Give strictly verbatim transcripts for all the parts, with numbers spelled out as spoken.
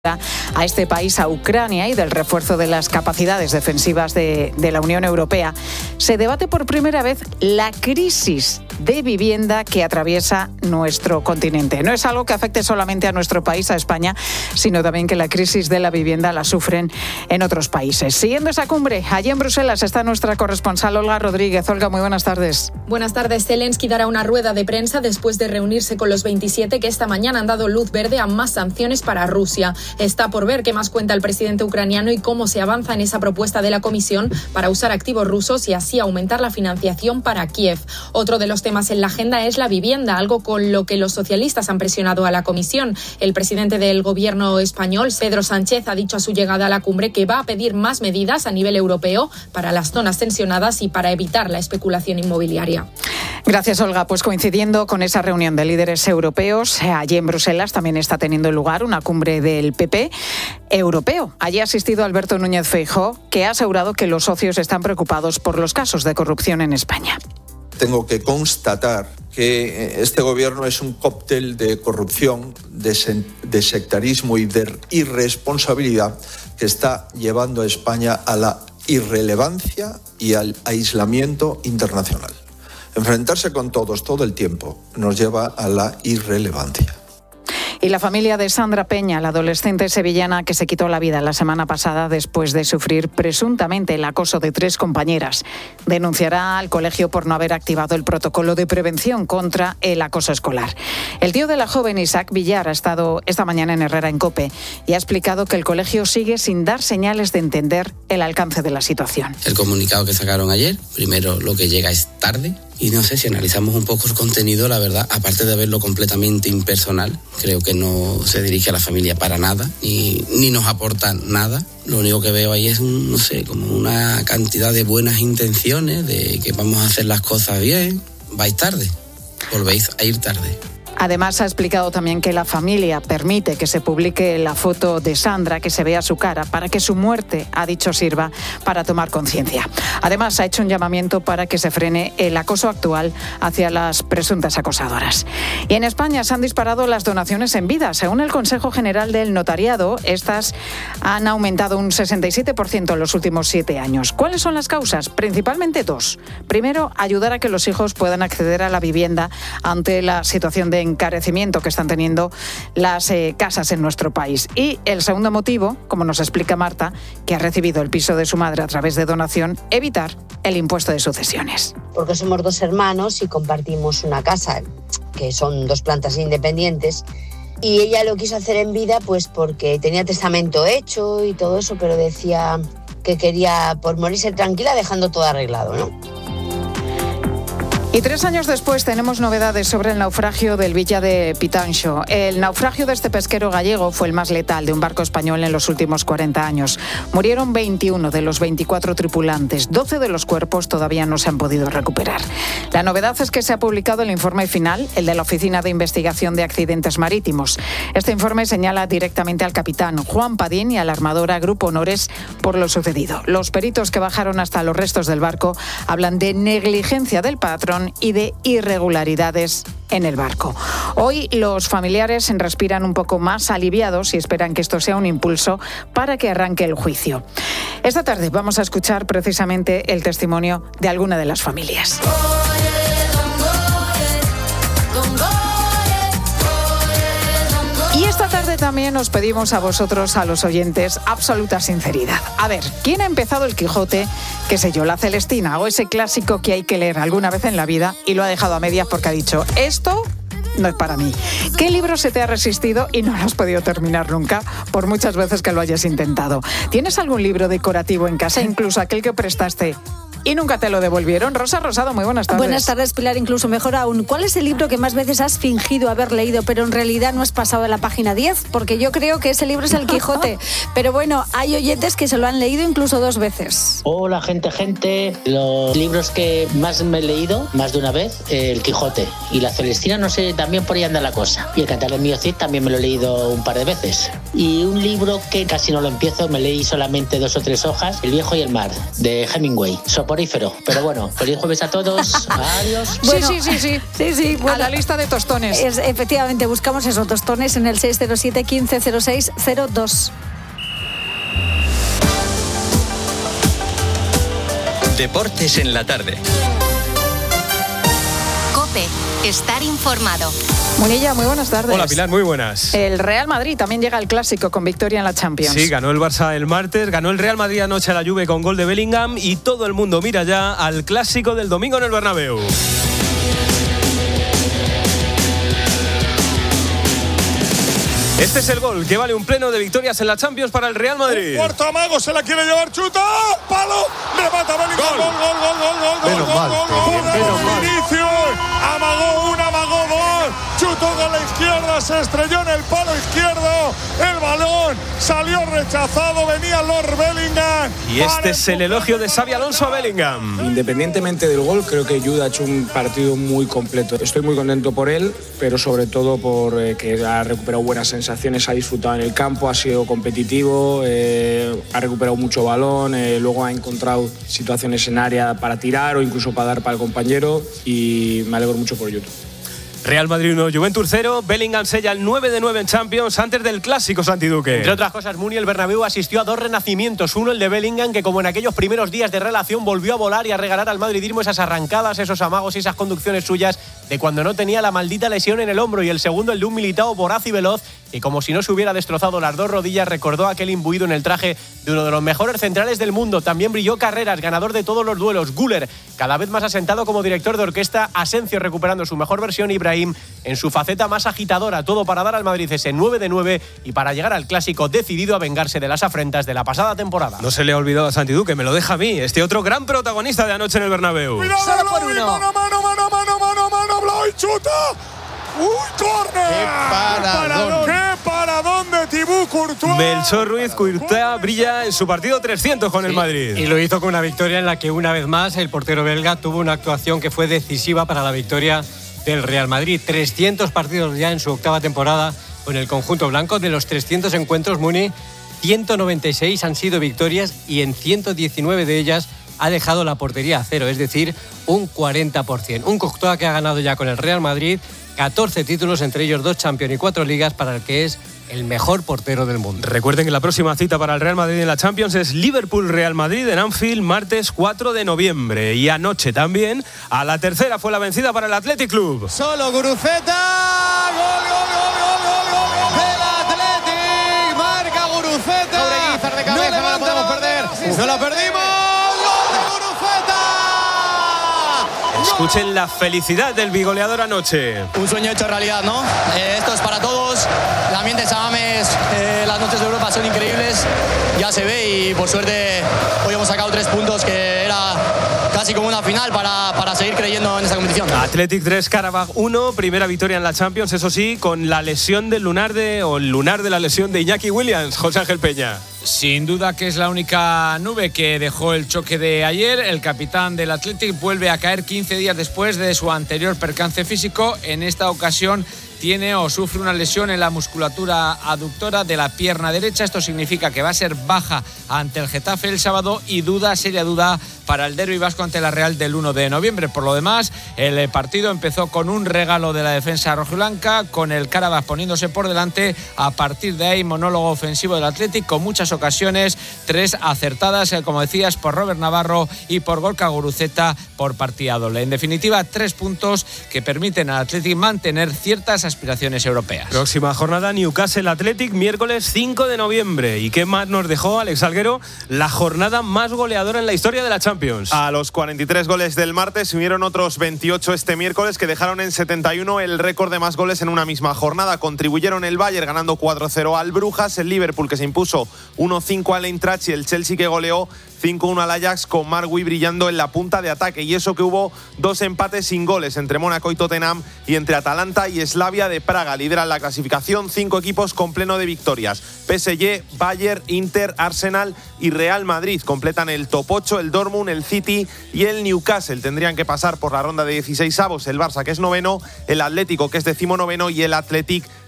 a este país, a Ucrania, y del refuerzo de las capacidades defensivas de, de la Unión Europea, se debate por primera vez la crisis de vivienda que atraviesa nuestro continente. No es algo que afecte solamente a nuestro país, a España, sino también que la crisis de la vivienda la sufren en otros países. Siguiendo esa cumbre, allí en Bruselas está nuestra corresponsal Olga Rodríguez. Olga, muy buenas tardes. Buenas tardes. Zelensky dará una rueda de prensa después de reunirse con los veintisiete que esta mañana han dado luz verde a más sanciones para Rusia. Está por ver qué más cuenta el presidente ucraniano y cómo se avanza en esa propuesta de la Comisión para usar activos rusos y así aumentar la financiación para Kiev. Otro de los temas en la agenda es la vivienda, algo con lo que los socialistas han presionado a la Comisión. El presidente del gobierno español, Pedro Sánchez, ha dicho a su llegada a la cumbre que va a pedir más medidas a nivel europeo para las zonas tensionadas y para evitar la especulación inmobiliaria. Gracias, Olga. Pues coincidiendo con esa reunión de líderes europeos, allí en Bruselas también está teniendo lugar una cumbre del P P europeo. Allí ha asistido Alberto Núñez Feijóo, que ha asegurado que los socios están preocupados por los casos de corrupción en España. Tengo que constatar que este gobierno es un cóctel de corrupción, de, se- de sectarismo y de irresponsabilidad que está llevando a España a la irrelevancia y al aislamiento internacional. Enfrentarse con todos todo el tiempo nos lleva a la irrelevancia. Y la familia de Sandra Peña, la adolescente sevillana que se quitó la vida la semana pasada después de sufrir presuntamente el acoso de tres compañeras, denunciará al colegio por no haber activado el protocolo de prevención contra el acoso escolar. El tío de la joven, Isaac Villar, ha estado esta mañana en Herrera en COPE y ha explicado que el colegio sigue sin dar señales de entender el alcance de la situación. El comunicado que sacaron ayer, primero lo que llega es tarde. Y no sé, si analizamos un poco el contenido, la verdad, aparte de verlo completamente impersonal, creo que no se dirige a la familia para nada, ni, ni nos aporta nada. Lo único que veo ahí es, un, no sé, como una cantidad de buenas intenciones, de que vamos a hacer las cosas bien. Vais tarde, volvéis a ir tarde. Además, ha explicado también que la familia permite que se publique la foto de Sandra, que se vea su cara, para que su muerte, ha dicho, sirva para tomar conciencia. Además, ha hecho un llamamiento para que se frene el acoso actual hacia las presuntas acosadoras. Y en España se han disparado las donaciones en vida. Según el Consejo General del Notariado, estas han aumentado un sesenta y siete por ciento en los últimos siete años. ¿Cuáles son las causas? Principalmente dos. Primero, ayudar a que los hijos puedan acceder a la vivienda ante la situación de encarecimiento que están teniendo las eh, casas en nuestro país. Y el segundo motivo, como nos explica Marta, que ha recibido el piso de su madre a través de donación, evitar el impuesto de sucesiones. Porque somos dos hermanos y compartimos una casa, que son dos plantas independientes, y ella lo quiso hacer en vida pues porque tenía testamento hecho y todo eso, pero decía que quería por morirse tranquila dejando todo arreglado, ¿no? Y tres años después tenemos novedades sobre el naufragio del Villa de Pitanxo. El naufragio de este pesquero gallego fue el más letal de un barco español en los últimos cuarenta años. Murieron veintiuno de los veinticuatro tripulantes. doce de los cuerpos todavía no se han podido recuperar. La novedad es que se ha publicado el informe final, el de la Oficina de Investigación de Accidentes Marítimos. Este informe señala directamente al capitán Juan Padín y a la armadora Grupo Honores por lo sucedido. Los peritos que bajaron hasta los restos del barco hablan de negligencia del patrón y de irregularidades en el barco. Hoy los familiares respiran un poco más aliviados y esperan que esto sea un impulso para que arranque el juicio. Esta tarde vamos a escuchar precisamente el testimonio de alguna de las familias. Y esta tarde también os pedimos a vosotros, a los oyentes, absoluta sinceridad. A ver, ¿quién ha empezado el Quijote, qué sé yo, la Celestina o ese clásico que hay que leer alguna vez en la vida y lo ha dejado a medias porque ha dicho, esto no es para mí? ¿Qué libro se te ha resistido y no lo has podido terminar nunca, por muchas veces que lo hayas intentado? ¿Tienes algún libro decorativo en casa, incluso aquel que prestaste y nunca te lo devolvieron? Rosa Rosado, muy buenas tardes. Buenas tardes, Pilar. Incluso mejor aún, ¿cuál es el libro que más veces has fingido haber leído, pero en realidad no has pasado de la página diez? Porque yo creo que ese libro es El Quijote. Pero bueno, hay oyentes que se lo han leído incluso dos veces. Hola, gente, gente. Los libros que más me he leído, más de una vez, El Quijote. Y la Celestina, no sé, también por ahí anda la cosa. Y El Cantar del Mío Cid también me lo he leído un par de veces. Y un libro que casi no lo empiezo, me leí solamente dos o tres hojas, El Viejo y el Mar, de Hemingway. So, soporífero. Pero bueno, feliz jueves a todos. Adiós. Bueno, sí, sí, sí, sí. sí, sí bueno, a la lista de tostones. Es, efectivamente, buscamos esos tostones en el seis cero siete, quince cero seis cero dos. Deportes en la tarde. COPE. Estar informado. Munilla, muy buenas tardes. Hola Pilar, muy buenas. El Real Madrid también llega al Clásico con victoria en la Champions. Sí, ganó el Barça el martes, ganó el Real Madrid anoche a la Juve con gol de Bellingham y todo el mundo mira ya al Clásico del domingo en el Bernabéu. Este es el gol que vale un pleno de victorias en la Champions para el Real Madrid. Un cuarto amago, se la quiere llevar, chuta, palo, remata Bellingham, gol, gol, gol, gol, gol, Menos gol, mal, gol, gol, gol, menos mal. Inicio, amagó una, amagó dos, chutó con la izquierda, se estrelló en el palo izquierdo, el balón salió rechazado, venía Lord Bellingham. Y este es el elogio de Xabi Alonso a Bellingham. Independientemente del gol, creo que Jude ha hecho un partido muy completo. Estoy muy contento por él, pero sobre todo por eh, que ha recuperado buenas sensaciones, ha disfrutado en el campo, ha sido competitivo, eh, ha recuperado mucho balón, eh, luego ha encontrado situaciones en área para tirar o incluso para dar para el compañero y me alegro mucho por Jude. Real Madrid uno, Juventus cero, Bellingham sella el nueve de nueve en Champions antes del Clásico, Santi Duque. Entre otras cosas, Muni, el Bernabéu asistió a dos renacimientos. Uno, el de Bellingham, que como en aquellos primeros días de relación volvió a volar y a regalar al madridismo esas arrancadas, esos amagos y esas conducciones suyas de cuando no tenía la maldita lesión en el hombro. Y el segundo, el de un Militao voraz y veloz, que como si no se hubiera destrozado las dos rodillas, recordó aquel imbuido en el traje de uno de los mejores centrales del mundo. También brilló Carreras, ganador de todos los duelos. Güler, cada vez más asentado como director de orquesta. Asensio recuperando su mejor versión. Ibrahim en su faceta más agitadora. Todo para dar al Madrid ese nueve de nueve y para llegar al Clásico decidido a vengarse de las afrentas de la pasada temporada. No se le ha olvidado a Santi Duque, me lo deja a mí. Este otro gran protagonista de anoche en el Bernabéu. Solo por uno. Mano, mano, mano, mano, mano, mano, Blau, chuta. ¡Uy, córner! ¡Qué paradón! ¡Qué paradón de Thibaut Courtois! Melchor Ruiz Courtois brilla en su partido trescientos con sí, el Madrid. Y lo hizo con una victoria en la que una vez más el portero belga tuvo una actuación que fue decisiva para la victoria del Real Madrid. trescientos partidos ya en su octava temporada con el conjunto blanco. De los trescientos encuentros, Muni, ciento noventa y seis han sido victorias y en ciento diecinueve de ellas ha dejado la portería a cero, es decir, un cuarenta por ciento. Un Courtois que ha ganado ya con el Real Madrid catorce títulos, entre ellos dos Champions y cuatro Ligas, para el que es el mejor portero del mundo. Recuerden que la próxima cita para el Real Madrid en la Champions es Liverpool-Real Madrid en Anfield, martes cuatro de noviembre. Y anoche también, a la tercera fue la vencida para el Athletic Club. Solo Guruceta, gol, gol, gol, gol, gol, gol del Athletic, marca Guruceta. Sobre de cabeza, no, no la podemos perder, no la perdimos. Escuchen la felicidad del bigoleador anoche. Un sueño hecho realidad, ¿no? Eh, esto es para todos. El ambiente de San Mamés, eh, las noches de Europa son increíbles. Ya se ve y por suerte hoy hemos sacado tres puntos que era casi como una final para, para seguir creyendo en esta competición. Athletic tres, Karabakh uno, primera victoria en la Champions, eso sí, con la lesión del lunar de, o el lunar de la lesión de Iñaki Williams, José Ángel Peña. Sin duda que es la única nube que dejó el choque de ayer. El capitán del Athletic vuelve a caer quince días después de su anterior percance físico. En esta ocasión tiene o sufre una lesión en la musculatura aductora de la pierna derecha. Esto significa que va a ser baja ante el Getafe el sábado y duda, seria duda para el derbi vasco ante la Real del uno de noviembre. Por lo demás, el partido empezó con un regalo de la defensa rojiblanca, con el Karabakh poniéndose por delante. A partir de ahí, monólogo ofensivo del Athletic con muchas ocasiones, tres acertadas, como decías, por Robert Navarro y por Gorka Guruceta por partida doble. En definitiva, tres puntos que permiten al Athletic mantener ciertas aspiraciones europeas. Próxima jornada, Newcastle Athletic, miércoles cinco de noviembre. ¿Y qué más nos dejó, Alex Alguero? La jornada más goleadora en la historia de la Champions. A los cuarenta y tres goles del martes se unieron otros veintiocho este miércoles que dejaron en setenta y uno el récord de más goles en una misma jornada. Contribuyeron el Bayern ganando cuatro cero al Brujas, el Liverpool que se impuso uno cinco al Eintracht y el Chelsea que goleó cinco uno al Ajax con Margui brillando en la punta de ataque. Y eso que hubo dos empates sin goles entre Mónaco y Tottenham y entre Atalanta y Slavia de Praga. Lideran la clasificación cinco equipos con pleno de victorias. P S G, Bayern, Inter, Arsenal y Real Madrid completan el top ocho, el Dortmund, el City y el Newcastle. Tendrían que pasar por la ronda de dieciséis avos el Barça que es noveno, el Atlético que es decimonoveno y el Athletic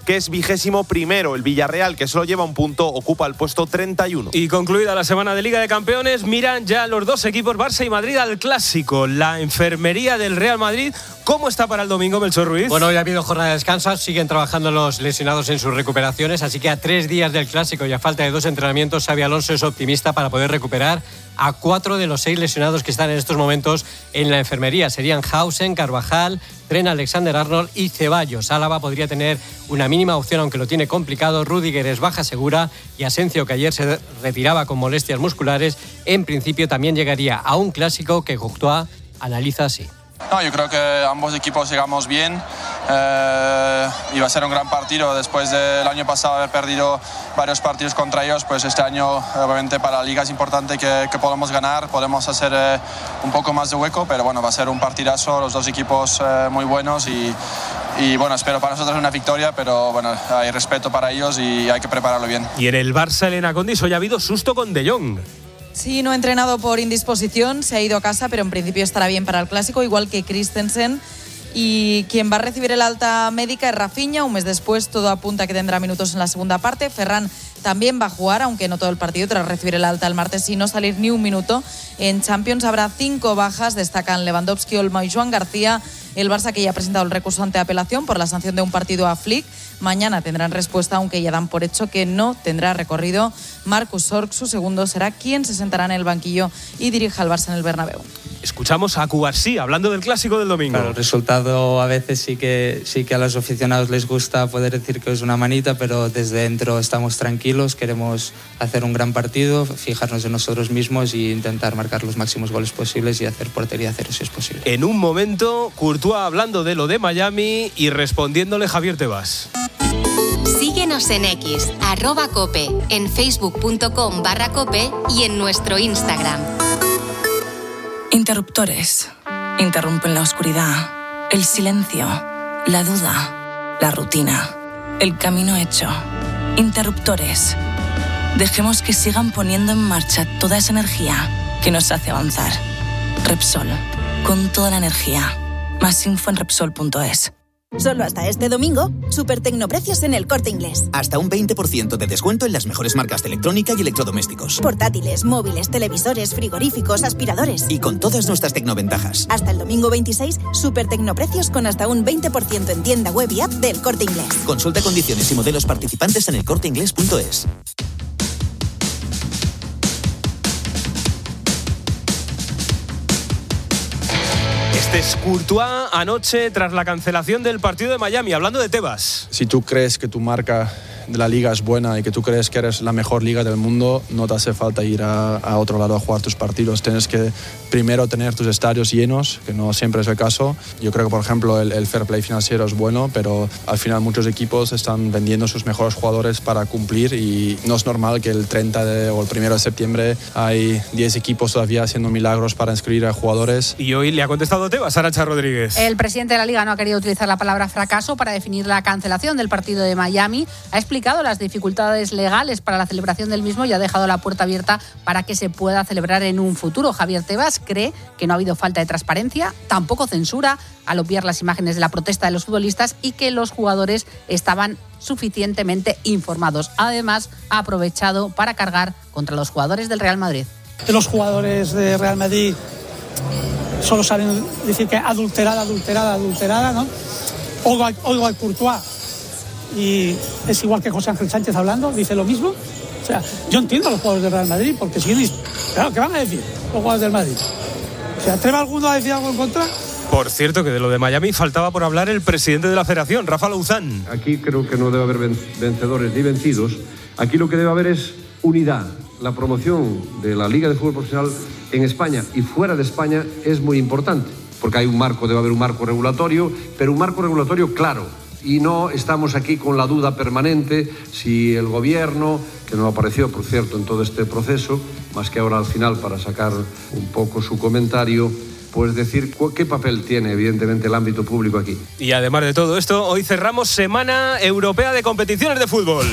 que es vigésimo primero. El Villarreal, que solo lleva un punto, ocupa el puesto treinta y uno. Y concluida la semana de Liga de Campeones, miran ya los dos equipos, Barça y Madrid, al Clásico. La enfermería del Real Madrid, ¿cómo está para el domingo, Melchor Ruiz? Bueno, hoy ha habido jornada de descanso, siguen trabajando los lesionados en sus recuperaciones, así que a tres días del Clásico y a falta de dos entrenamientos, Xabi Alonso es optimista para poder recuperar a cuatro de los seis lesionados que están en estos momentos en la enfermería. Serían Hausen, Carvajal, Trent Alexander-Arnold y Ceballos. Álava podría tener una mínima opción, aunque lo tiene complicado. Rüdiger es baja segura y Asensio, que ayer se retiraba con molestias musculares, en principio también llegaría a un Clásico que Courtois analiza así. No, yo creo que ambos equipos llegamos bien. Eh, y va a ser un gran partido. Después del año pasado haber perdido varios partidos contra ellos, pues este año obviamente para la Liga es importante que, que podamos ganar, podemos hacer eh, un poco más de hueco, pero bueno, va a ser un partidazo, los dos equipos eh, muy buenos y, y bueno, espero para nosotros una victoria, pero bueno, hay respeto para ellos y hay que prepararlo bien. Y en el Barça, Elena Condis, hoy ha habido susto con De Jong. Sí, no ha entrenado por indisposición, se ha ido a casa, pero en principio estará bien para el Clásico, igual que Christensen. Y quien va a recibir el alta médica es Rafinha. Un mes después todo apunta a que tendrá minutos en la segunda parte. Ferran también va a jugar, aunque no todo el partido, tras recibir el alta el martes y no salir ni un minuto. En Champions habrá cinco bajas, destacan Lewandowski, Olmo y Joan García. El Barça, que ya ha presentado el recurso ante apelación por la sanción de un partido a Flick. Mañana tendrán respuesta, aunque ya dan por hecho que no tendrá recorrido. Marcus Sorg, su segundo, será quien se sentará en el banquillo y dirija al Barça en el Bernabéu. Escuchamos a Cubarsí hablando del Clásico del domingo. Claro, el resultado a veces sí que, sí que a los aficionados les gusta poder decir que es una manita, pero desde dentro estamos tranquilos, queremos hacer un gran partido, fijarnos en nosotros mismos e intentar marcar los máximos goles posibles y hacer portería cero si es posible. En un momento, Courtois hablando de lo de Miami y respondiéndole Javier Tebas. Síguenos en X, arroba Cope, en facebook punto com barra Cope y en nuestro Instagram. Interruptores. Interrumpen la oscuridad, el silencio, la duda, la rutina, el camino hecho. Interruptores. Dejemos que sigan poniendo en marcha toda esa energía que nos hace avanzar. Repsol. Con toda la energía. Más info en Repsol punto es. Solo hasta este domingo, super tecnoprecios en El Corte Inglés. Hasta un veinte por ciento de descuento en las mejores marcas de electrónica y electrodomésticos. Portátiles, móviles, televisores, frigoríficos, aspiradores. Y con todas nuestras tecnoventajas. Hasta el domingo veintiséis, super tecnoprecios con hasta un veinte por ciento en tienda web y app del Corte Inglés. Consulta condiciones y modelos participantes en el corte inglés punto es. Este es Courtois anoche tras la cancelación del partido de Miami, hablando de Tebas. Si tú crees que tu marca de la liga es buena y que tú crees que eres la mejor liga del mundo, no te hace falta ir a, a otro lado a jugar tus partidos. Tienes que primero tener tus estadios llenos, que no siempre es el caso. Yo creo que, por ejemplo, el, el fair play financiero es bueno, pero al final muchos equipos están vendiendo sus mejores jugadores para cumplir y no es normal que el treinta de, o el primero de septiembre hay diez equipos todavía haciendo milagros para inscribir a jugadores. Y hoy le ha contestado Tebas, Arancha Rodríguez. El presidente de la Liga no ha querido utilizar la palabra fracaso para definir la cancelación del partido de Miami. Ha explicado las dificultades legales para la celebración del mismo y ha dejado la puerta abierta para que se pueda celebrar en un futuro. Javier Tebas cree que no ha habido falta de transparencia, tampoco censura al obviar las imágenes de la protesta de los futbolistas y que los jugadores estaban suficientemente informados. Además, ha aprovechado para cargar contra los jugadores del Real Madrid. Los jugadores de Real Madrid solo saben decir que adulterada, adulterada, adulterada, ¿no? Oigo, oigo a Courtois y es igual que José Ángel Sánchez hablando, dice lo mismo. O sea, yo entiendo a los jugadores del Real Madrid porque si claro, ¿qué van a decir los jugadores del Madrid? ¿Se atreve alguno a decir algo en contra? Por cierto, que de lo de Miami faltaba por hablar el presidente de la federación, Rafa Louzán. Aquí creo que no debe haber vencedores ni vencidos. Aquí lo que debe haber es unidad. La promoción de la Liga de Fútbol Profesional en España y fuera de España es muy importante, porque hay un marco, debe haber un marco regulatorio, pero un marco regulatorio claro. Y no estamos aquí con la duda permanente si el gobierno, que no apareció, por cierto, en todo este proceso, más que ahora al final para sacar un poco su comentario, pues decir qué papel tiene, evidentemente, el ámbito público aquí. Y además de todo esto, hoy cerramos Semana Europea de Competiciones de Fútbol.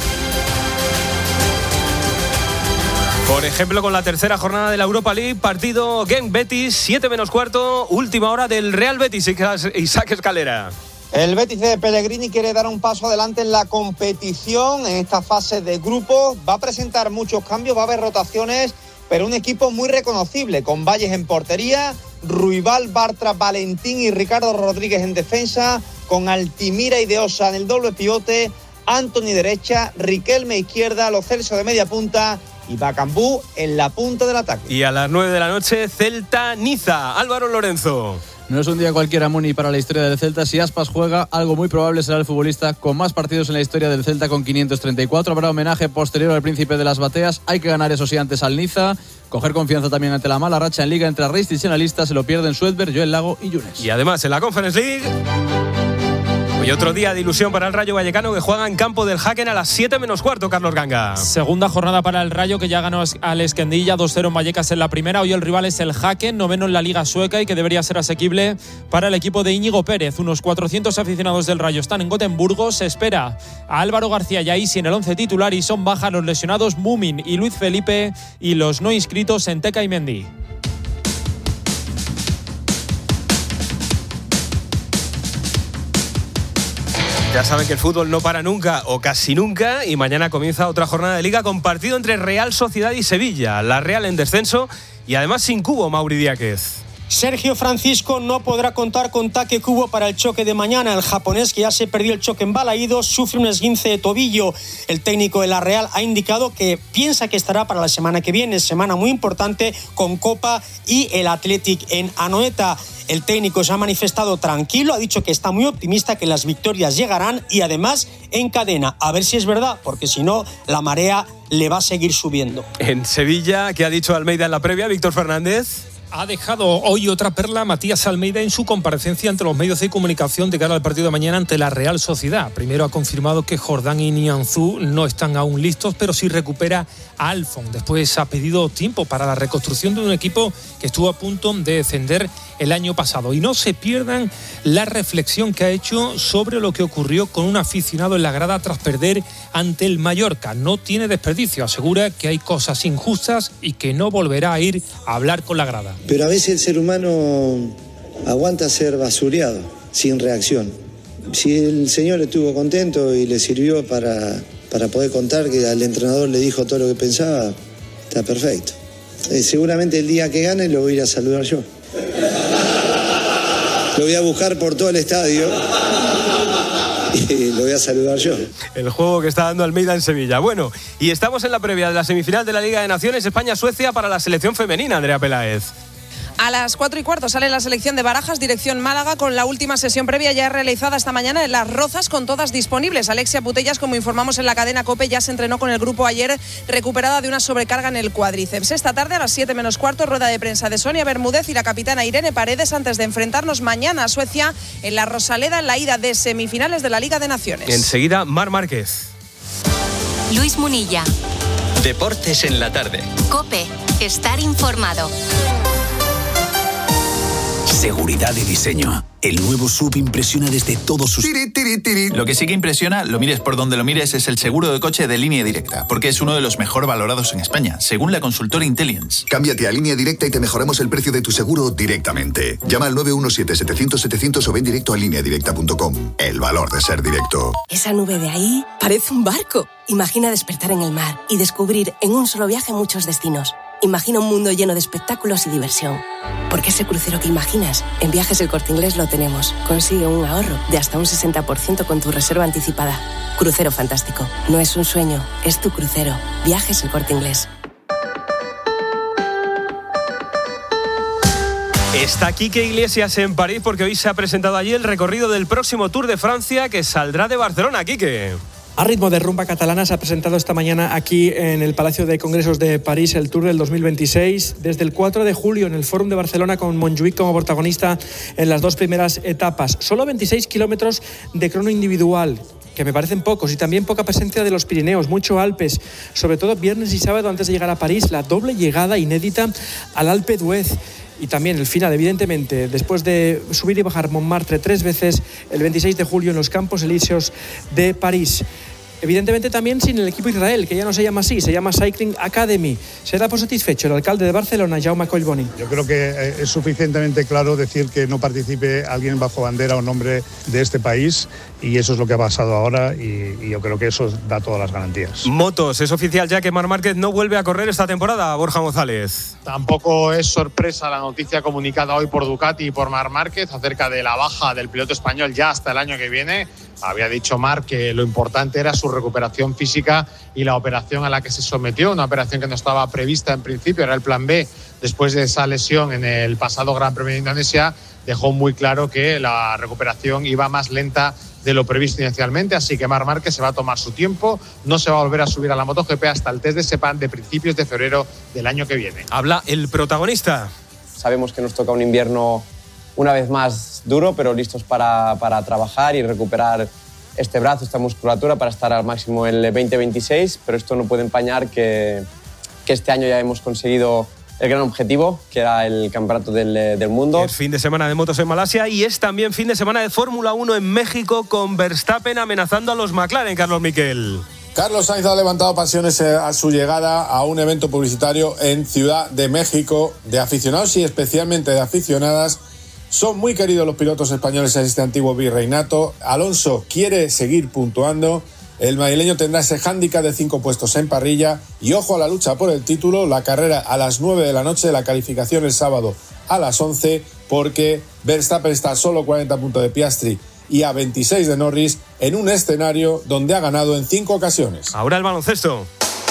Por ejemplo, con la tercera jornada de la Europa League, partido Genk-Betis, siete menos cuarto, última hora del Real Betis, Isaac Escalera. El Betis de Pellegrini quiere dar un paso adelante en la competición, en esta fase de grupos. Va a presentar muchos cambios, va a haber rotaciones, pero un equipo muy reconocible, con Valles en portería, Ruibal, Bartra, Valentín y Ricardo Rodríguez en defensa, con Altimira y De Osa en el doble pivote, Antony derecha, Riquelme izquierda, Lo Celso de media punta y Bacambú en la punta del ataque. Y a las nueve de la noche, Celta-Niza. Álvaro Lorenzo. No es un día cualquiera, Muni, para la historia del Celta. Si Aspas juega, algo muy probable será el futbolista con más partidos en la historia del Celta, con quinientos treinta y cuatro. Habrá homenaje posterior al príncipe de las bateas. Hay que ganar, eso sí, antes al Niza. Coger confianza también ante la mala racha en Liga entre Ristic y en la lista. Se lo pierden Suedberg, Joel Lago y Yunes. Y además en la Conference League... Y otro día de ilusión para el Rayo Vallecano, que juega en campo del Hacken a las siete menos cuarto, Carlos Ganga. Segunda jornada para el Rayo, que ya ganó al Esquendilla dos cero en Vallecas en la primera. Hoy el rival es el Hacken, noveno en la Liga Sueca y que debería ser asequible para el equipo de Íñigo Pérez. Unos cuatrocientos aficionados del Rayo están en Gotemburgo. Se espera a Álvaro García y a Isi en el once titular y son bajas los lesionados Mumin y Luis Felipe y los no inscritos en Teca y Mendy. Ya saben que el fútbol no para nunca o casi nunca y mañana comienza otra jornada de Liga con partido entre Real Sociedad y Sevilla. La Real en descenso y además sin Cubo, Mauri Díaz. Sergio Francisco no podrá contar con Take Kubo para el choque de mañana. El japonés, que ya se perdió el choque en Balaídos, sufre un esguince de tobillo. El técnico de la Real ha indicado que piensa que estará para la semana que viene, semana muy importante con Copa y el Athletic en Anoeta. El técnico se ha manifestado tranquilo, ha dicho que está muy optimista, que las victorias llegarán y además en cadena. A ver si es verdad, porque si no, la marea le va a seguir subiendo. En Sevilla, ¿qué ha dicho Almeida en la previa, Víctor Fernández? Ha dejado hoy otra perla Matías Almeida en su comparecencia ante los medios de comunicación de cara al partido de mañana ante la Real Sociedad. Primero ha confirmado que Jordán y Nianzú no están aún listos, pero sí recupera a Alfon. Después ha pedido tiempo para la reconstrucción de un equipo que estuvo a punto de descender el año pasado. Y no se pierdan la reflexión que ha hecho sobre lo que ocurrió con un aficionado en la grada tras perder ante el Mallorca. No tiene desperdicio, asegura que hay cosas injustas y que no volverá a ir a hablar con la grada. Pero a veces el ser humano aguanta ser basureado, sin reacción. Si el señor estuvo contento y le sirvió para, para poder contar que al entrenador le dijo todo lo que pensaba, está perfecto. Eh, seguramente el día que gane lo voy a ir a saludar yo. Lo voy a buscar por todo el estadio y lo voy a saludar yo. El juego que está dando Almeida en Sevilla. Bueno, y estamos en la previa de la semifinal de la Liga de Naciones España-Suecia para la selección femenina, Andrea Peláez. A las cuatro y cuarto sale la selección de Barajas, dirección Málaga, con la última sesión previa ya realizada esta mañana en Las Rozas, con todas disponibles. Alexia Putellas, como informamos en la cadena COPE, ya se entrenó con el grupo ayer, recuperada de una sobrecarga en el cuádriceps. Esta tarde, a las siete menos cuarto, rueda de prensa de Sonia Bermúdez y la capitana Irene Paredes antes de enfrentarnos mañana a Suecia en la Rosaleda en la ida de semifinales de la Liga de Naciones. Enseguida, Mar Márquez. Luis Munilla. Deportes en la tarde. COPE. Estar informado. Seguridad y diseño. El nuevo S U V impresiona desde todos sus... Tiri, tiri, tiri. Lo que sí que impresiona, lo mires por donde lo mires, es el seguro de coche de Línea Directa, porque es uno de los mejor valorados en España, según la consultora Intelligence. Cámbiate a Línea Directa y te mejoramos el precio de tu seguro directamente. Llama al nueve uno siete, setecientos, setecientos o ven directo a línea directa punto com. El valor de ser directo. Esa nube de ahí parece un barco. Imagina despertar en el mar y descubrir en un solo viaje muchos destinos. Imagina un mundo lleno de espectáculos y diversión. Porque ese crucero que imaginas, en Viajes El Corte Inglés lo tenemos. Consigue un ahorro de hasta un sesenta por ciento con tu reserva anticipada. Crucero fantástico. No es un sueño, es tu crucero. Viajes El Corte Inglés. Está Quique Iglesias en París porque hoy se ha presentado allí el recorrido del próximo Tour de Francia que saldrá de Barcelona. Quique. A ritmo de rumba catalana se ha presentado esta mañana aquí en el Palacio de Congresos de París el Tour del dos mil veintiséis. Desde el cuatro de julio en el Fórum de Barcelona con Montjuïc como protagonista en las dos primeras etapas. Solo veintiséis kilómetros de crono individual, que me parecen pocos, y también poca presencia de los Pirineos, mucho Alpes, sobre todo viernes y sábado antes de llegar a París, la doble llegada inédita al Alpe d'Huez. Y también el final, evidentemente, después de subir y bajar Montmartre tres veces, el veintiséis de julio en los Campos Elíseos de París. Evidentemente también sin el equipo Israel, que ya no se llama así, se llama Cycling Academy. ¿Será por satisfecho el alcalde de Barcelona, Jaume Collboni? Yo creo que es suficientemente claro decir que no participe alguien bajo bandera o nombre de este país, y eso es lo que ha pasado ahora, y, y yo creo que eso da todas las garantías. Motos, es oficial ya que Marc Márquez no vuelve a correr esta temporada, Borja González. Tampoco es sorpresa la noticia comunicada hoy por Ducati y por Marc Márquez acerca de la baja del piloto español ya hasta el año que viene. Había dicho Marc que lo importante era su recuperación física y la operación a la que se sometió, una operación que no estaba prevista en principio, era el plan B después de esa lesión en el pasado Gran Premio de Indonesia. Dejó muy claro que la recuperación iba más lenta de lo previsto inicialmente, así que Marc Márquez se va a tomar su tiempo, no se va a volver a subir a la MotoGP hasta el test de Sepang de principios de febrero del año que viene. Habla el protagonista. Sabemos que nos toca un invierno una vez más duro, pero listos para, para trabajar y recuperar este brazo, esta musculatura para estar al máximo el veinte veintiséis, pero esto no puede empañar que, que este año ya hemos conseguido el gran objetivo, que era el campeonato del, del mundo. Es fin de semana de motos en Malasia y es también fin de semana de Fórmula uno en México, con Verstappen amenazando a los McLaren, Carlos Miquel. Carlos Sainz ha levantado pasiones a su llegada a un evento publicitario en Ciudad de México. De aficionados y especialmente de aficionadas, son muy queridos los pilotos españoles en este antiguo virreinato. Alonso quiere seguir puntuando. El madrileño tendrá ese hándicap de cinco puestos en parrilla. Y ojo a la lucha por el título. La carrera a las nueve de la noche, la calificación el sábado a las once, porque Verstappen está a solo cuarenta puntos de Piastri y a veintiséis de Norris, en un escenario donde ha ganado en cinco ocasiones. Ahora el baloncesto.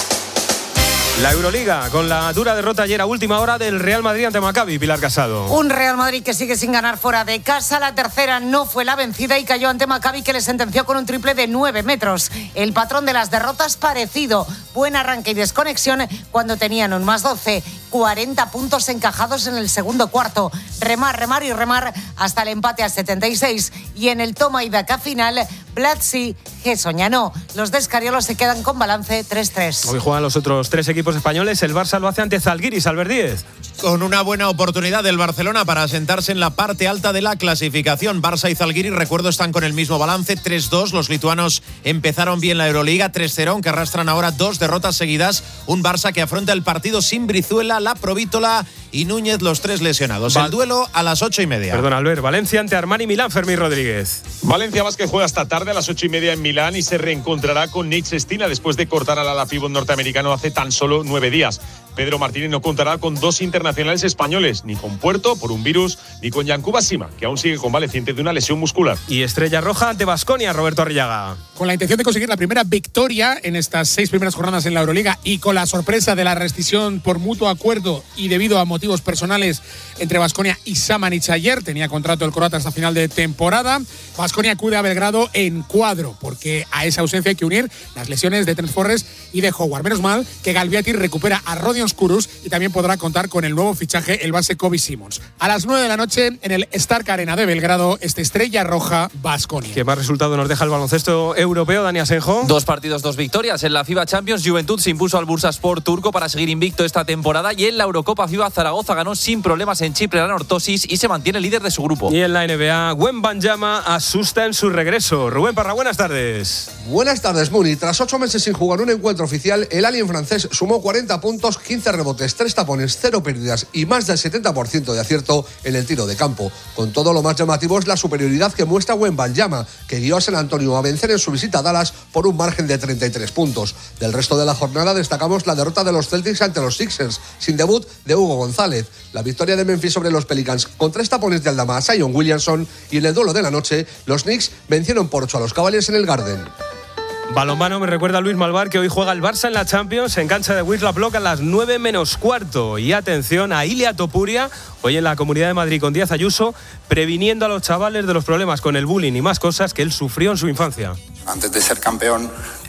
La Euroliga, con la dura derrota ayer a última hora del Real Madrid ante Maccabi, Pilar Casado. Un Real Madrid que sigue sin ganar fuera de casa. La tercera no fue la vencida y cayó ante Maccabi, que le sentenció con un triple de nueve metros. El patrón de las derrotas parecido. Buen arranque y desconexión cuando tenían un más doce. cuarenta puntos encajados en el segundo cuarto. Remar, remar y remar hasta el empate a setenta y seis. Y en el toma y daca final, Blatzi, Gesoñano. Los descariolos se quedan con balance tres tres. Hoy juegan los otros tres equipos españoles. El Barça lo hace ante Zalgiris, Albert Díez. Con una buena oportunidad del Barcelona para asentarse en la parte alta de la clasificación. Barça y Zalgiris, recuerdo, están con el mismo balance, tres dos. Los lituanos empezaron bien la Euroliga, tres cero, aunque arrastran ahora dos derrotas seguidas. Un Barça que afronta el partido sin Brizuela, La Provítola y Núñez, los tres lesionados. Val- el duelo a las ocho y media. Perdón, Albert. Valencia ante Armani Milán, Fermín Rodríguez. Valencia Vázquez juega esta tarde a las ocho y media en Milán y se reencontrará con Nick Sestina después de cortar al ala pívot norteamericano hace tan solo nueve días. Pedro Martínez no contará con dos internacionales españoles, ni con Puerto por un virus, ni con Yankuba Sima, que aún sigue convaleciente de una lesión muscular. Y Estrella Roja ante Baskonia, Roberto Arrillaga. Con la intención de conseguir la primera victoria en estas seis primeras jornadas en la Euroliga y con la sorpresa de la rescisión por mutuo acuerdo y debido a motivos personales entre Baskonia y Samanic ayer, tenía contrato el croata hasta final de temporada, Baskonia acude a Belgrado en cuadro, porque a esa ausencia hay que unir las lesiones de Trent Forrest y de Howard. Menos mal que Galviati recupera a Rodion Skurus y también podrá contar con el nuevo fichaje, el base Kobe Simmons. A las nueve de la noche en el Stark Arena de Belgrado, este Estrella Roja Baskonia. ¿Qué más resultado nos deja el baloncesto europeo, Dani Asenjo? Dos partidos, dos victorias. En la FIBA Champions, Juventud se impuso al Bursaspor turco para seguir invicto esta temporada, y en la Eurocopa FIBA, Zaragoza ganó sin problemas en Chipre la Nortosis y se mantiene líder de su grupo. Y en la N B A, Wembanyama asusta en su regreso. Rubén Parra, buenas tardes. Buenas tardes, Muni. Tras ocho meses sin jugar un encuentro oficial, el alien francés sumó cuarenta puntos, quince rebotes, tres tapones, cero pérdidas y más del setenta por ciento de acierto en el tiro de campo. Con todo, lo más llamativo es la superioridad que muestra Wembanyama, que guió a San Antonio a vencer en su visita a Dallas por un margen de treinta y tres puntos. Del resto de la jornada destacamos la derrota de los Celtics ante los Sixers, sin debut de Hugo González, la victoria de Memphis sobre los Pelicans con tres tapones de Aldama a Zion Williamson, y en el duelo de la noche, los Knicks vencieron por ocho a los Cavaliers en el Garden. Balonmano, me recuerda a Luis Malvar que hoy juega el Barça en la Champions en cancha de Wisla Block a las nueve menos cuarto. Y atención a Ilia Topuria, hoy en la Comunidad de Madrid con Díaz Ayuso, previniendo a los chavales de los problemas con el bullying y más cosas que él sufrió en su infancia. Antes de ser campeón,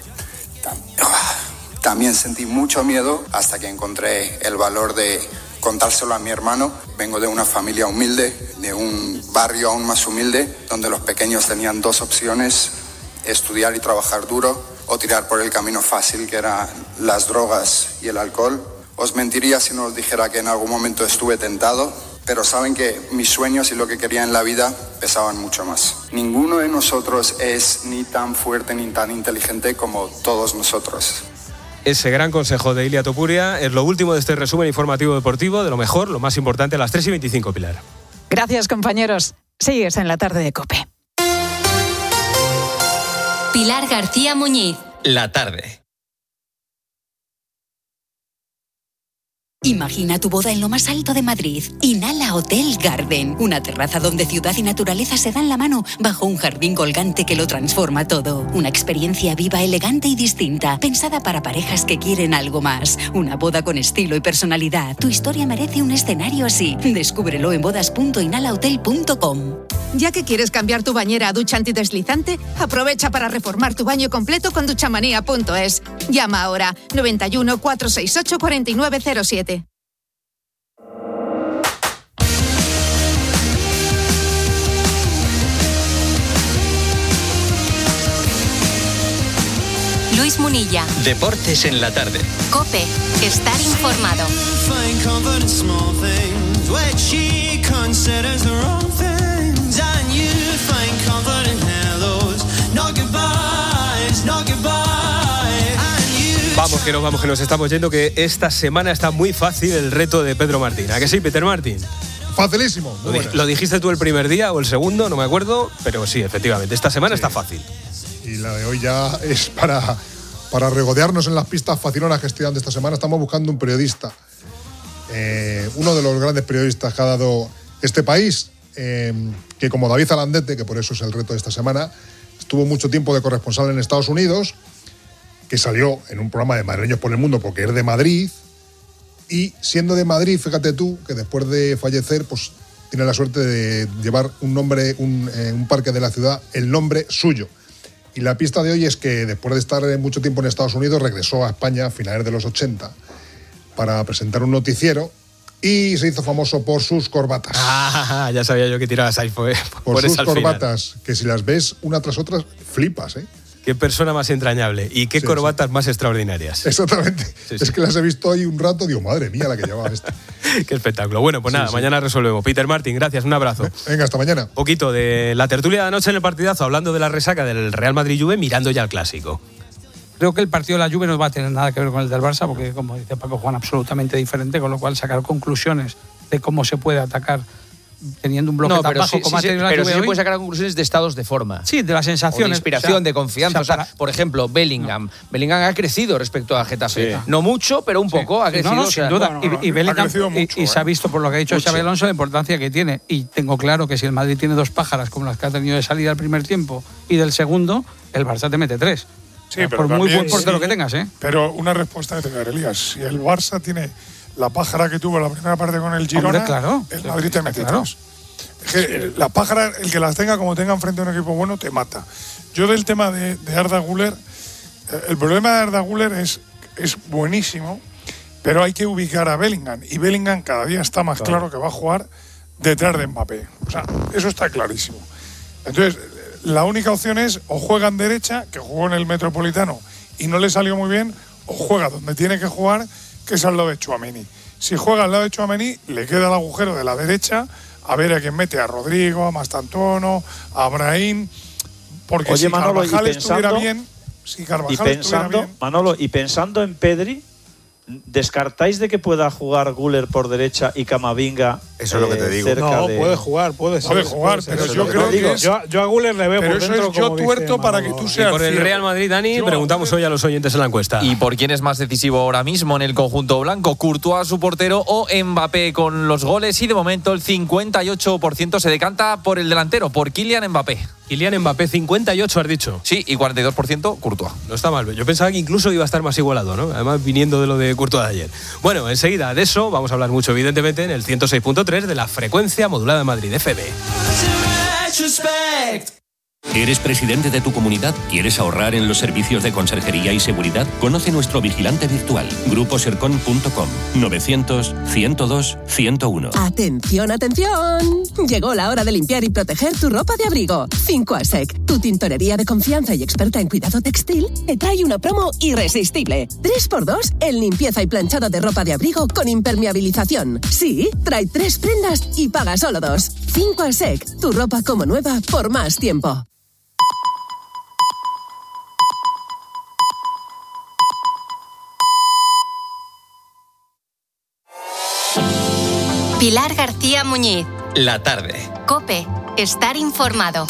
también sentí mucho miedo hasta que encontré el valor de contárselo a mi hermano. Vengo de una familia humilde, de un barrio aún más humilde, donde los pequeños tenían dos opciones: estudiar y trabajar duro o tirar por el camino fácil, que eran las drogas y el alcohol. Os mentiría si no os dijera que en algún momento estuve tentado, pero saben que mis sueños y lo que quería en la vida pesaban mucho más. Ninguno de nosotros es ni tan fuerte ni tan inteligente como todos nosotros. Ese gran consejo de Ilia Topuria es lo último de este resumen informativo deportivo, de lo mejor, lo más importante, a las tres y veinticinco, Pilar. Gracias, compañeros. Sigues en la tarde de COPE. Pilar García Muñiz. La tarde. Imagina tu boda en lo más alto de Madrid. Inhala Hotel Garden, una terraza donde ciudad y naturaleza se dan la mano bajo un jardín colgante que lo transforma todo. Una experiencia viva, elegante y distinta, pensada para parejas que quieren algo más. Una boda con estilo y personalidad. Tu historia merece un escenario así. Descúbrelo en bodas punto inhala hotel punto com. Ya que quieres cambiar tu bañera a ducha antideslizante, aprovecha para reformar tu baño completo con duchamanía punto es. Llama ahora noventa y uno, cuatrocientos sesenta y ocho, cuarenta y nueve cero siete. Luis Munilla. Deportes en la tarde. COPE. Estar informado. Vamos que nos vamos, que nos estamos yendo, que esta semana está muy fácil el reto de Pedro Martín. ¿A que sí, Peter Martín? Facilísimo. Lo, lo dijiste tú el primer día o el segundo, no me acuerdo, pero sí, efectivamente, esta semana sí está fácil. Y la de hoy ya es para, para regodearnos en las pistas facilonas que estoy dando esta semana. Estamos buscando un periodista, eh, uno de los grandes periodistas que ha dado este país, eh, que como David Alandete, que por eso es el reto de esta semana, estuvo mucho tiempo de corresponsal en Estados Unidos, que salió en un programa de Madrileños por el Mundo porque es de Madrid, y siendo de Madrid, fíjate tú, que después de fallecer, pues tiene la suerte de llevar un nombre, un, eh, un parque de la ciudad, el nombre suyo. Y la pista de hoy es que después de estar mucho tiempo en Estados Unidos, regresó a España a finales de los ochenta para presentar un noticiero y se hizo famoso por sus corbatas. Ah, ya sabía yo que tirabas ahí por, por, por sus esa corbatas, final. Que si las ves una tras otra, flipas, ¿eh? Qué persona más entrañable y qué sí, corbatas sí. más extraordinarias. Exactamente. Sí, es sí. que las he visto ahí un rato, digo, madre mía, la que llevaba esta. Qué espectáculo. Bueno, pues sí, nada, sí. mañana resolvemos. Peter Martín, gracias, un abrazo. Venga, hasta mañana. Poquito de la tertulia de anoche en el partidazo, hablando de la resaca del Real Madrid-Juve, mirando ya el clásico. Creo que el partido de la Juve no va a tener nada que ver con el del Barça, porque, como dice Paco, juegan absolutamente diferente, con lo cual sacar conclusiones de cómo se puede atacar teniendo un bloque no, tan pero bajo sí, como sí, ha tenido la pero Juve sí hoy. se puede sacar conclusiones de estados de forma. Sí, de las sensaciones. O de inspiración, o sea, de confianza. O sea, o sea, para... por ejemplo, Bellingham. No. Bellingham ha crecido respecto a Getafe. Sí. No mucho, pero un poco sí. ha crecido. No, no, sin o sea, duda. no, no, no, y, y Bellingham, mucho, y, y ¿eh? se ha visto por lo que ha dicho Xabi Alonso la importancia que tiene. Y tengo claro que si el Madrid tiene dos pájaras como las que ha tenido de salida al primer tiempo y del segundo, el Barça te mete tres. Sí, pero por muy buen portero sí, que tengas, ¿eh? Pero una respuesta que te da Elías. Si el Barça tiene la pájara que tuvo la primera parte con el Girona, Hombre, claro, el Madrid te mete claro. tres. Es que la pájara, el que las tenga como tengan frente a un equipo bueno, te mata. Yo del tema de, de Arda Güler, el problema de Arda Güler es, es buenísimo, pero hay que ubicar a Bellingham. Y Bellingham cada día está más claro, claro que va a jugar detrás de Mbappé. O sea, eso está clarísimo. Entonces, la única opción es o juega en derecha, que jugó en el Metropolitano y no le salió muy bien, o juega donde tiene que jugar, que es al lado de Tchouaméni. Si juega al lado de Tchouaméni, le queda el agujero de la derecha, a ver a quién mete, a Rodrigo, a Mastantuono, a Brahim, porque Oye, si Manolo, Carvajal y estuviera pensando, bien, si Carvajal y pensando, estuviera bien... Manolo, y pensando en Pedri, ¿descartáis de que pueda jugar Güler por derecha y Camavinga? Eso es lo que te digo. No, de... puede jugar, puede ser. Puede jugar, puede pero ser, yo creo que, que es... yo, yo a Güler le veo pero por eso dentro es yo como tuerto para que tú seas y por el ciego. Real Madrid, Dani, yo, preguntamos hoy a los oyentes en la encuesta. ¿Y por quién es más decisivo ahora mismo en el conjunto blanco? ¿Courtois, su portero, o Mbappé con los goles? Y de momento el cincuenta y ocho por ciento se decanta por el delantero, por Kylian Mbappé. Kylian Mbappé, cincuenta y ocho has dicho. Sí, y cuarenta y dos por ciento Courtois. No está mal. Yo pensaba que incluso iba a estar más igualado, ¿no? Además, viniendo de lo de Courtois de ayer. Bueno, enseguida de eso vamos a hablar mucho, evidentemente, en el ciento seis punto tres de la frecuencia modulada de Madrid F M. ¿Eres presidente de tu comunidad? ¿Quieres ahorrar en los servicios de conserjería y seguridad? Conoce nuestro vigilante virtual, grupo sercon punto com, novecientos, ciento dos, ciento uno. ¡Atención, atención! Llegó la hora de limpiar y proteger tu ropa de abrigo. cinco A S E C, tu tintorería de confianza y experta en cuidado textil, te trae una promo irresistible. tres por dos en limpieza y planchado de ropa de abrigo con impermeabilización. Sí, trae tres prendas y paga solo dos. cinco a Sec, tu ropa como nueva por más tiempo. Pilar García Muñiz. La tarde. COPE. Estar informado.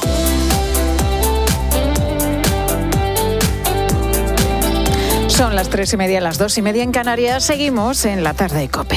Son las tres y media, las dos y media en Canarias. Seguimos en la tarde de COPE.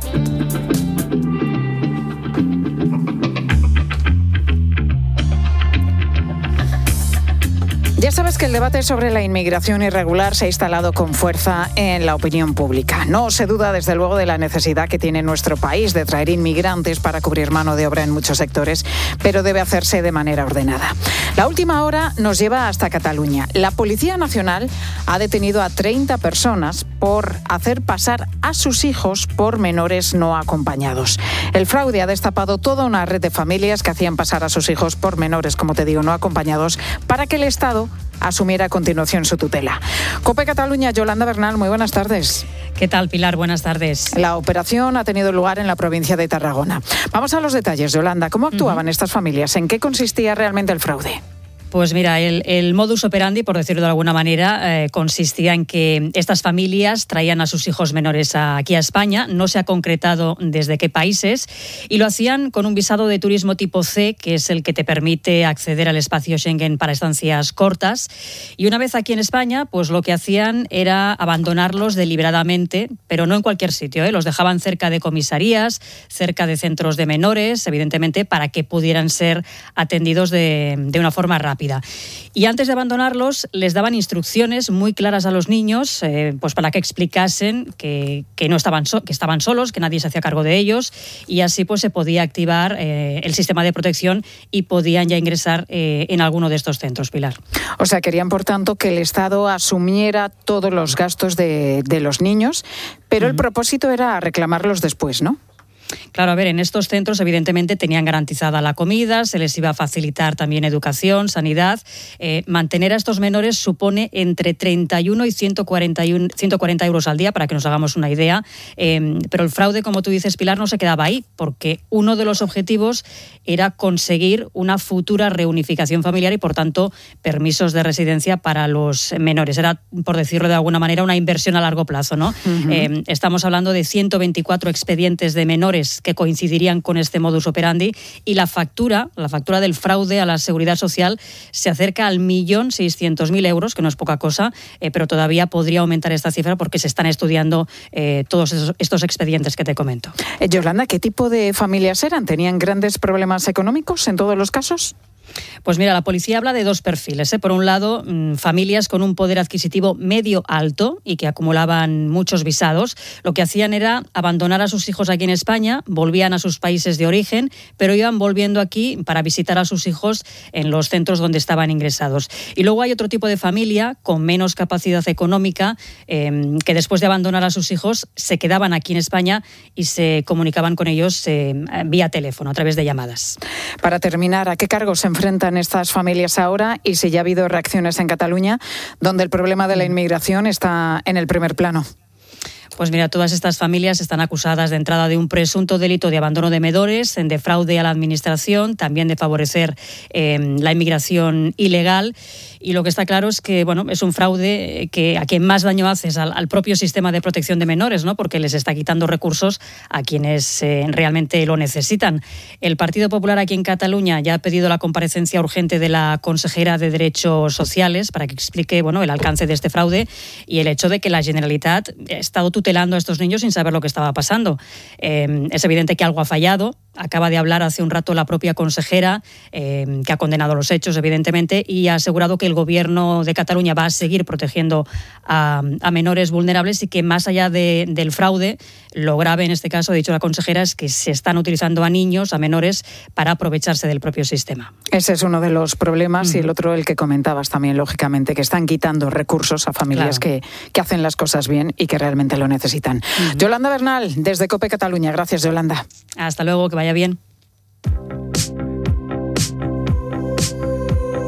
Ya sabes que el debate sobre la inmigración irregular se ha instalado con fuerza en la opinión pública. No se duda, desde luego, de la necesidad que tiene nuestro país de traer inmigrantes para cubrir mano de obra en muchos sectores, pero debe hacerse de manera ordenada. La última hora nos lleva hasta Cataluña. La Policía Nacional ha detenido a treinta personas por hacer pasar a sus hijos por menores no acompañados. El fraude ha destapado toda una red de familias que hacían pasar a sus hijos por menores, como te digo, no acompañados, para que el Estado asumiera a continuación su tutela. COPE Cataluña, Yolanda Bernal, muy buenas tardes. ¿Qué tal, Pilar? Buenas tardes. La operación ha tenido lugar en la provincia de Tarragona. Vamos a los detalles, Yolanda. ¿Cómo actuaban uh-huh. estas familias? ¿En qué consistía realmente el fraude? Pues mira, el, el modus operandi, por decirlo de alguna manera, eh, consistía en que estas familias traían a sus hijos menores a, aquí a España. No se ha concretado desde qué países, y lo hacían con un visado de turismo tipo C, que es el que te permite acceder al espacio Schengen para estancias cortas. Y una vez aquí en España, pues lo que hacían era abandonarlos deliberadamente, pero no en cualquier sitio, ¿eh? Los dejaban cerca de comisarías, cerca de centros de menores, evidentemente, para que pudieran ser atendidos de, de una forma rápida. Y antes de abandonarlos, les daban instrucciones muy claras a los niños, eh, pues para que explicasen que, que, no estaban so- que estaban solos, que nadie se hacía cargo de ellos, y así pues se podía activar eh, el sistema de protección y podían ya ingresar eh, en alguno de estos centros, Pilar. O sea, querían, por tanto, que el Estado asumiera todos los gastos de, de los niños, pero uh-huh. el propósito era reclamarlos después, ¿no? Claro, a ver, en estos centros evidentemente tenían garantizada la comida, se les iba a facilitar también educación, sanidad. Eh, mantener a estos menores supone entre treinta y uno y ciento cuarenta euros al día, para que nos hagamos una idea. Eh, pero el fraude, como tú dices, Pilar, no se quedaba ahí, porque uno de los objetivos era conseguir una futura reunificación familiar y, por tanto, permisos de residencia para los menores. Era, por decirlo de alguna manera, una inversión a largo plazo, ¿no? Uh-huh. Eh, estamos hablando de ciento veinticuatro expedientes de menores que coincidirían con este modus operandi, y la factura, la factura del fraude a la Seguridad Social se acerca al millón seiscientos mil euros, que no es poca cosa, eh, pero todavía podría aumentar esta cifra porque se están estudiando eh, todos esos, estos expedientes que te comento. Eh, Yolanda, ¿qué tipo de familias eran? ¿Tenían grandes problemas económicos en todos los casos? Pues mira, la policía habla de dos perfiles, ¿eh? Por un lado, mmm, familias con un poder adquisitivo medio alto y que acumulaban muchos visados. Lo que hacían era abandonar a sus hijos aquí en España, volvían a sus países de origen, pero iban volviendo aquí para visitar a sus hijos en los centros donde estaban ingresados. Y luego hay otro tipo de familia con menos capacidad económica, eh, que después de abandonar a sus hijos se quedaban aquí en España y se comunicaban con ellos eh, vía teléfono, a través de llamadas. Para terminar, ¿a qué cargos se enfrentan estas familias ahora, y si ya ha habido reacciones en Cataluña, donde el problema de la inmigración está en el primer plano? Pues mira, todas estas familias están acusadas de entrada de un presunto delito de abandono de menores, de fraude a la administración, también de favorecer eh, la inmigración ilegal. Y lo que está claro es que, bueno, es un fraude que a quien más daño hace es al, al propio sistema de protección de menores, ¿no? Porque les está quitando recursos a quienes eh, realmente lo necesitan. El Partido Popular aquí en Cataluña ya ha pedido la comparecencia urgente de la consejera de Derechos Sociales para que explique, bueno, el alcance de este fraude y el hecho de que la Generalitat ha estado tutelando a estos niños sin saber lo que estaba pasando. Eh, es evidente que algo ha fallado. Acaba de hablar hace un rato la propia consejera, eh, que ha condenado los hechos, evidentemente, y ha asegurado que el Gobierno de Cataluña va a seguir protegiendo a, a menores vulnerables y que, más allá de, del fraude, lo grave en este caso, ha dicho la consejera, es que se están utilizando a niños, a menores, para aprovecharse del propio sistema. Ese es uno de los problemas, uh-huh. y el otro, el que comentabas también, lógicamente, que están quitando recursos a familias claro. que, que hacen las cosas bien y que realmente lo necesitan. Uh-huh. Yolanda Bernal, desde COPE Cataluña. Gracias, Yolanda. Hasta luego, que vaya bien.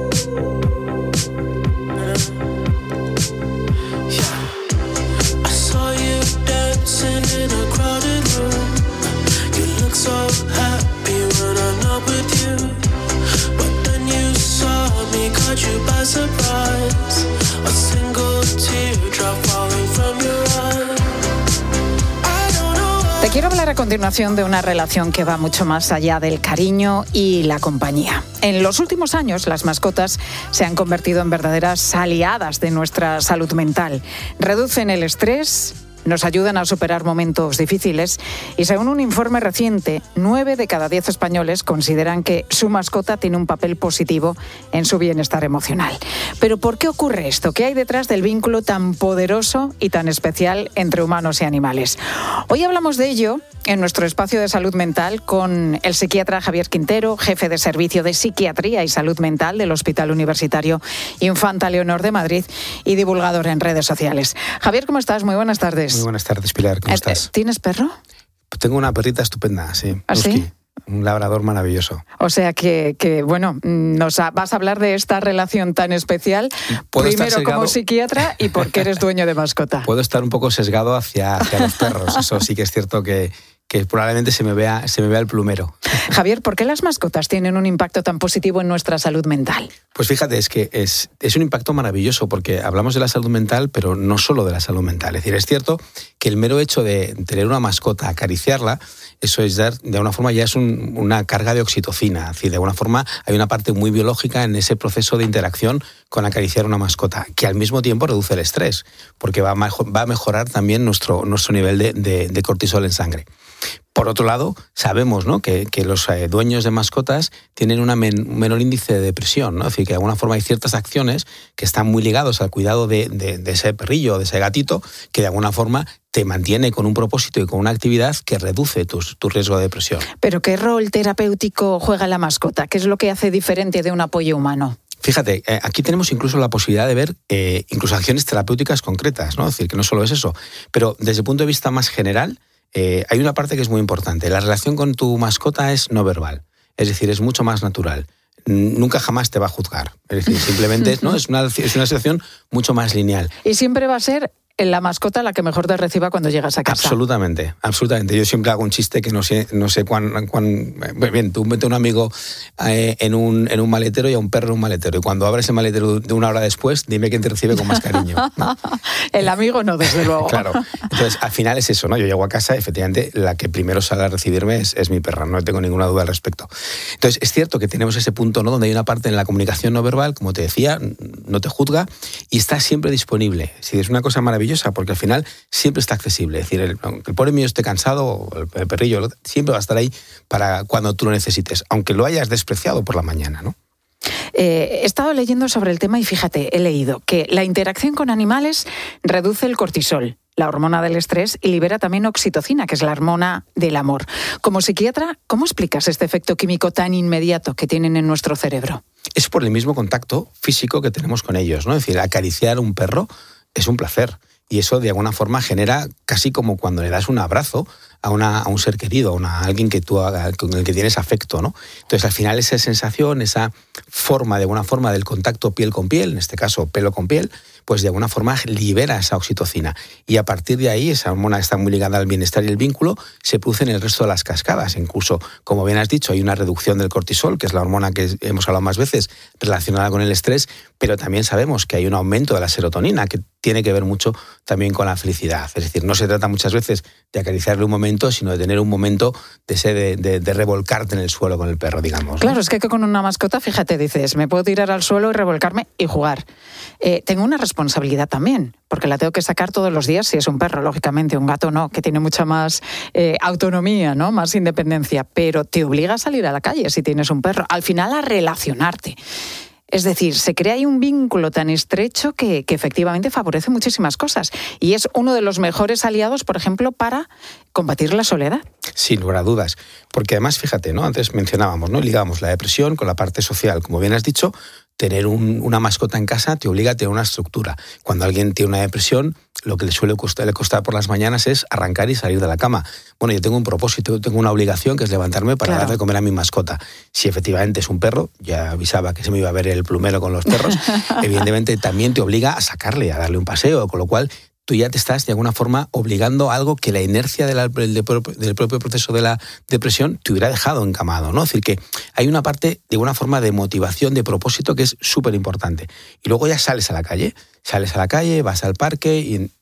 Te quiero hablar a continuación de una relación que va mucho más allá del cariño y la compañía. En los últimos años, las mascotas se han convertido en verdaderas aliadas de nuestra salud mental. Reducen el estrés, nos ayudan a superar momentos difíciles y según un informe reciente, nueve de cada diez españoles consideran que su mascota tiene un papel positivo en su bienestar emocional. Pero ¿por qué ocurre esto? ¿Qué hay detrás del vínculo tan poderoso y tan especial entre humanos y animales? Hoy hablamos de ello en nuestro espacio de salud mental con el psiquiatra Javier Quintero, jefe de Servicio de Psiquiatría y Salud Mental del Hospital Universitario Infanta Leonor de Madrid y divulgador en redes sociales. Javier, ¿cómo estás? Muy buenas tardes. Muy buenas tardes, Pilar. ¿Cómo estás? ¿Tienes perro? Tengo una perrita estupenda, sí. ¿Ah, sí? Un labrador maravilloso. O sea que, que bueno, nos a, vas a hablar de esta relación tan especial, primero como psiquiatra y porque eres dueño de mascota. Puedo estar un poco sesgado hacia, hacia los perros, eso sí que es cierto que, que probablemente se me vea, se me vea el plumero. Javier, ¿por qué las mascotas tienen un impacto tan positivo en nuestra salud mental? Pues fíjate, es que es, es un impacto maravilloso porque hablamos de la salud mental, pero no solo de la salud mental. Es decir, es cierto que el mero hecho de tener una mascota, acariciarla, eso es dar, de alguna forma ya es un, una carga de oxitocina. Es decir, de alguna forma hay una parte muy biológica en ese proceso de interacción con acariciar una mascota, que al mismo tiempo reduce el estrés, porque va a, va a mejorar también nuestro, nuestro nivel de, de, de cortisol en sangre. Por otro lado, sabemos, ¿no?, que, que los eh, dueños de mascotas tienen una men, un menor índice de depresión, ¿no? Es decir, que de alguna forma hay ciertas acciones que están muy ligadas al cuidado de, de, de ese perrillo, de ese gatito, que de alguna forma te mantiene con un propósito y con una actividad que reduce tus, tu riesgo de depresión. ¿Pero qué rol terapéutico juega la mascota? ¿Qué es lo que hace diferente de un apoyo humano? Fíjate, eh, aquí tenemos incluso la posibilidad de ver eh, incluso acciones terapéuticas concretas, ¿no? Es decir, que no solo es eso, pero desde el punto de vista más general, Eh, hay una parte que es muy importante. La relación con tu mascota es no verbal, es decir, es mucho más natural. Nunca jamás te va a juzgar. Es decir, simplemente ¿no? es, una, es una situación mucho más lineal. Y siempre va a ser la mascota la que mejor te reciba cuando llegas a casa. Absolutamente, absolutamente. Yo siempre hago un chiste que no sé, no sé cuán, cuán bien, tú metes a un amigo eh, en, un, en un maletero y a un perro en un maletero. Y cuando abres el maletero de una hora después, dime quién te recibe con más cariño, ¿no? El amigo no, desde luego. Claro. Entonces, al final es eso, ¿no? Yo llego a casa, efectivamente, la que primero sale a recibirme es, es mi perra, no tengo ninguna duda al respecto. Entonces, es cierto que tenemos ese punto, ¿no?, donde hay una parte en la comunicación no verbal, como te decía, no te juzga y está siempre disponible. Sí, es una cosa maravillosa, porque al final siempre está accesible. Es decir, el, aunque el pobre mío esté cansado, el, el perrillo siempre va a estar ahí para cuando tú lo necesites, aunque lo hayas despreciado por la mañana, ¿no? Eh, he estado leyendo sobre el tema y fíjate, he leído que la interacción con animales reduce el cortisol, la hormona del estrés, y libera también oxitocina, que es la hormona del amor. Como psiquiatra, ¿cómo explicas este efecto químico tan inmediato que tienen en nuestro cerebro? Es por el mismo contacto físico que tenemos con ellos, ¿no? Es decir, acariciar a un perro es un placer. Y eso de alguna forma genera casi como cuando le das un abrazo a, una, a un ser querido, a, una, a alguien que tú, a, con el que tienes afecto, ¿no? Entonces al final esa sensación, esa forma de alguna forma del contacto piel con piel, en este caso pelo con piel, pues de alguna forma libera esa oxitocina. Y a partir de ahí, esa hormona está muy ligada al bienestar y el vínculo, se produce en el resto de las cascadas. Incluso, como bien has dicho, hay una reducción del cortisol, que es la hormona que hemos hablado más veces, relacionada con el estrés, pero también sabemos que hay un aumento de la serotonina, que tiene que ver mucho también con la felicidad. Es decir, no se trata muchas veces de acariciarle un momento, sino de tener un momento de, ser, de, de, de revolcarte en el suelo con el perro, digamos, ¿no? Claro, es que con una mascota, fíjate, dices, me puedo tirar al suelo y revolcarme y jugar. Eh, tengo una responsabilidad también, porque la tengo que sacar todos los días si es un perro, lógicamente, un gato no, que tiene mucha más eh, autonomía, ¿no?, más independencia, pero te obliga a salir a la calle si tienes un perro, al final a relacionarte. Es decir, se crea ahí un vínculo tan estrecho que, que efectivamente favorece muchísimas cosas. Y es uno de los mejores aliados, por ejemplo, para combatir la soledad. Sin lugar a dudas. Porque además, fíjate, ¿no?, antes mencionábamos, ¿no?, ligábamos la depresión con la parte social. Como bien has dicho, tener un, una mascota en casa te obliga a tener una estructura. Cuando alguien tiene una depresión, lo que le suele costar, le costar por las mañanas es arrancar y salir de la cama. Bueno, yo tengo un propósito, yo tengo una obligación, que es levantarme para claro. darle de comer a mi mascota. Si efectivamente es un perro, ya avisaba que se me iba a ver el plumero con los perros, evidentemente también te obliga a sacarle, a darle un paseo, con lo cual tú ya te estás de alguna forma obligando a algo que la inercia de la, del, del propio proceso de la depresión te hubiera dejado encamado, ¿no? Es decir, que hay una parte de alguna forma de motivación, de propósito, que es súper importante. Y luego ya sales a la calle, sales a la calle, vas al parque y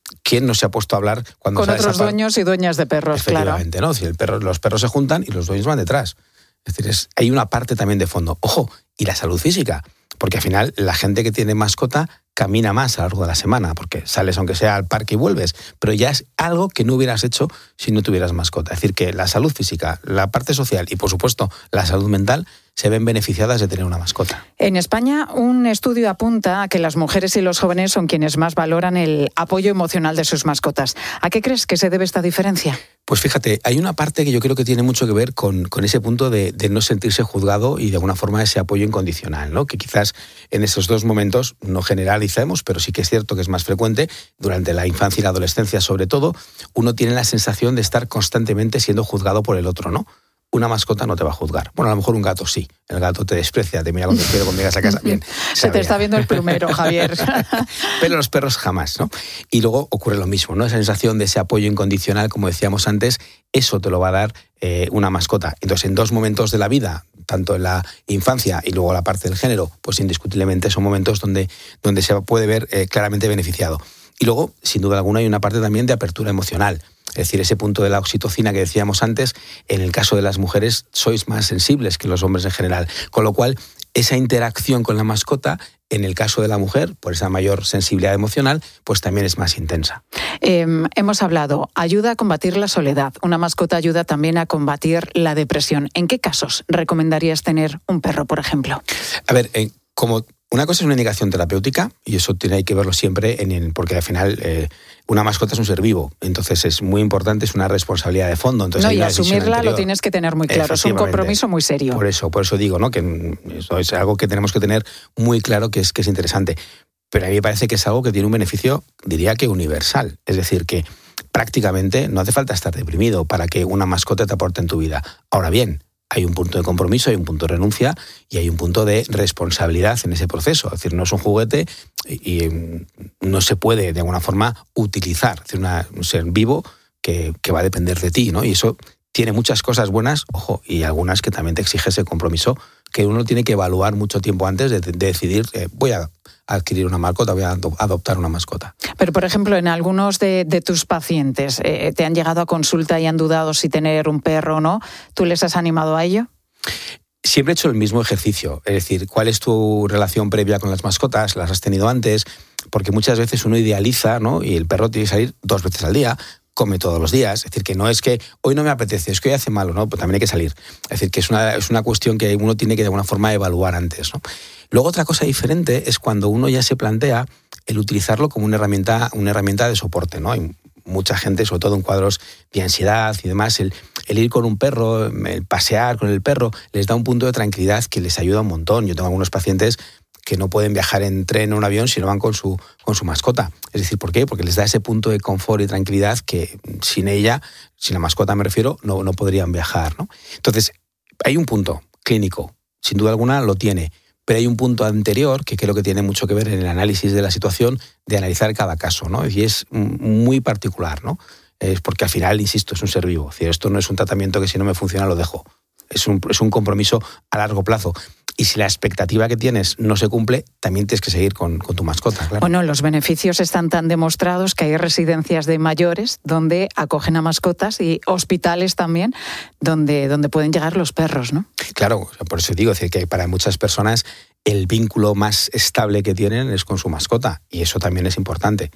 ¿quién no se ha puesto a hablar cuando con otros dueños y dueñas de perros, efectivamente, claro? ¿no? Si el perro, los perros se juntan y los dueños van detrás. Es decir, es, hay una parte también de fondo. Ojo, y la salud física, porque al final la gente que tiene mascota camina más a lo largo de la semana, porque sales aunque sea al parque y vuelves, pero ya es algo que no hubieras hecho si no tuvieras mascota. Es decir, que la salud física, la parte social y, por supuesto, la salud mental se ven beneficiadas de tener una mascota. En España, un estudio apunta a que las mujeres y los jóvenes son quienes más valoran el apoyo emocional de sus mascotas. ¿A qué crees que se debe esta diferencia? Pues fíjate, hay una parte que yo creo que tiene mucho que ver con, con ese punto de, de no sentirse juzgado y de alguna forma ese apoyo incondicional, ¿no? Que quizás en esos dos momentos no generalicemos, pero sí que es cierto que es más frecuente, durante la infancia y la adolescencia sobre todo, uno tiene la sensación de estar constantemente siendo juzgado por el otro, ¿no? Una mascota no te va a juzgar. Bueno, a lo mejor un gato sí. El gato te desprecia, te mira cuando quiere cuando llegas a casa. Bien, se te está viendo el plumero, Javier. Pero los perros jamás, ¿no? Y luego ocurre lo mismo, ¿no? Esa sensación de ese apoyo incondicional, como decíamos antes, eso te lo va a dar eh, una mascota. Entonces, en dos momentos de la vida, tanto en la infancia y luego la parte del género, pues indiscutiblemente son momentos donde, donde se puede ver eh, claramente beneficiado. Y luego, sin duda alguna, hay una parte también de apertura emocional. Es decir, ese punto de la oxitocina que decíamos antes, en el caso de las mujeres sois más sensibles que los hombres en general. Con lo cual, esa interacción con la mascota, en el caso de la mujer, por esa mayor sensibilidad emocional, pues también es más intensa. Eh, hemos hablado, ayuda a combatir la soledad. Una mascota ayuda también a combatir la depresión. ¿En qué casos recomendarías tener un perro, por ejemplo? A ver, eh, como... Una cosa es una indicación terapéutica, y eso tiene que verlo siempre, en el, porque al final eh, una mascota es un ser vivo, entonces es muy importante, es una responsabilidad de fondo. Entonces no, hay y una asumirla lo tienes que tener muy claro, es un compromiso muy serio. Por eso, por eso digo, ¿no? Que eso es algo que tenemos que tener muy claro, que es, que es interesante. Pero a mí me parece que es algo que tiene un beneficio, diría que universal, es decir, que prácticamente no hace falta estar deprimido para que una mascota te aporte en tu vida. Ahora bien, hay un punto de compromiso, hay un punto de renuncia y hay un punto de responsabilidad en ese proceso. Es decir, no es un juguete y, y no se puede de alguna forma utilizar. Es decir, una, un ser vivo que, que va a depender de ti, ¿no? Y eso tiene muchas cosas buenas, ojo, y algunas que también te exige ese compromiso que uno tiene que evaluar mucho tiempo antes de, de decidir, eh, voy a adquirir una mascota, voy a adoptar una mascota. Pero, por ejemplo, en algunos de, de tus pacientes eh, te han llegado a consulta y han dudado si tener un perro o no. ¿Tú les has animado a ello? Siempre he hecho el mismo ejercicio, es decir, ¿cuál es tu relación previa con las mascotas? ¿Las has tenido antes? Porque muchas veces uno idealiza, ¿no? Y el perro tiene que salir dos veces al día, come todos los días. Es decir, que no es que hoy no me apetece, es que hoy hace malo, ¿no? Pues también hay que salir. Es decir, que es una, es una cuestión que uno tiene que de alguna forma evaluar antes, ¿no? Luego otra cosa diferente es cuando uno ya se plantea el utilizarlo como una herramienta, una herramienta de soporte, ¿no? Hay mucha gente, sobre todo en cuadros de ansiedad y demás, el, el ir con un perro, el pasear con el perro, les da un punto de tranquilidad que les ayuda un montón. Yo tengo algunos pacientes que no pueden viajar en tren o en un avión si no van con su, con su mascota. Es decir, ¿por qué? Porque les da ese punto de confort y tranquilidad que sin ella, sin la mascota me refiero, no, no podrían viajar, ¿no? Entonces, hay un punto clínico, sin duda alguna lo tiene, pero hay un punto anterior que creo que tiene mucho que ver en el análisis de la situación, de analizar cada caso, ¿no? Y es muy particular, ¿no? Es porque al final, insisto, es un ser vivo. Es decir, esto no es un tratamiento que si no me funciona lo dejo. Es un, es un compromiso a largo plazo. Y si la expectativa que tienes no se cumple, también tienes que seguir con, con tu mascota, claro. Bueno, los beneficios están tan demostrados que hay residencias de mayores donde acogen a mascotas y hospitales también donde, donde pueden llegar los perros, ¿no? Claro, por eso digo, es decir, que para muchas personas el vínculo más estable que tienen es con su mascota y eso también es importante.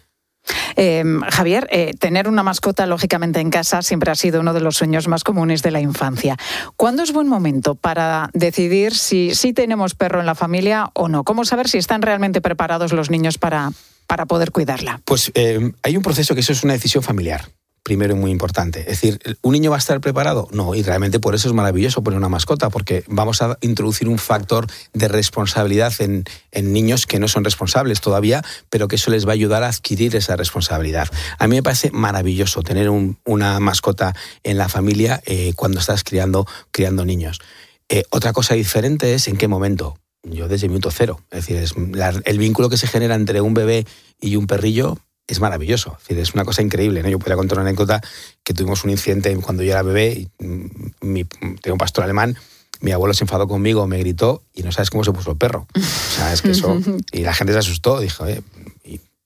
Eh, Javier, eh, tener una mascota lógicamente en casa siempre ha sido uno de los sueños más comunes de la infancia. ¿Cuándo es buen momento para decidir si, si tenemos perro en la familia o no? ¿Cómo saber si están realmente preparados los niños para, para poder cuidarla? Pues eh, hay un proceso que eso es una decisión familiar. Primero, muy importante. Es decir, ¿un niño va a estar preparado? No, y realmente por eso es maravilloso poner una mascota, porque vamos a introducir un factor de responsabilidad en, en niños que no son responsables todavía, pero que eso les va a ayudar a adquirir esa responsabilidad. A mí me parece maravilloso tener un, una mascota en la familia eh, cuando estás criando, criando niños. Eh, otra cosa diferente es en qué momento. Yo desde minuto cero. Es decir, es la, el vínculo que se genera entre un bebé y un perrillo es maravilloso, es decir, es una cosa increíble, ¿no? Yo podría contar una anécdota que tuvimos un incidente cuando yo era bebé, y mi, tengo un pastor alemán, mi abuelo se enfadó conmigo, me gritó y no sabes cómo se puso el perro. O sea, es que eso... Y la gente se asustó, dijo, eh, y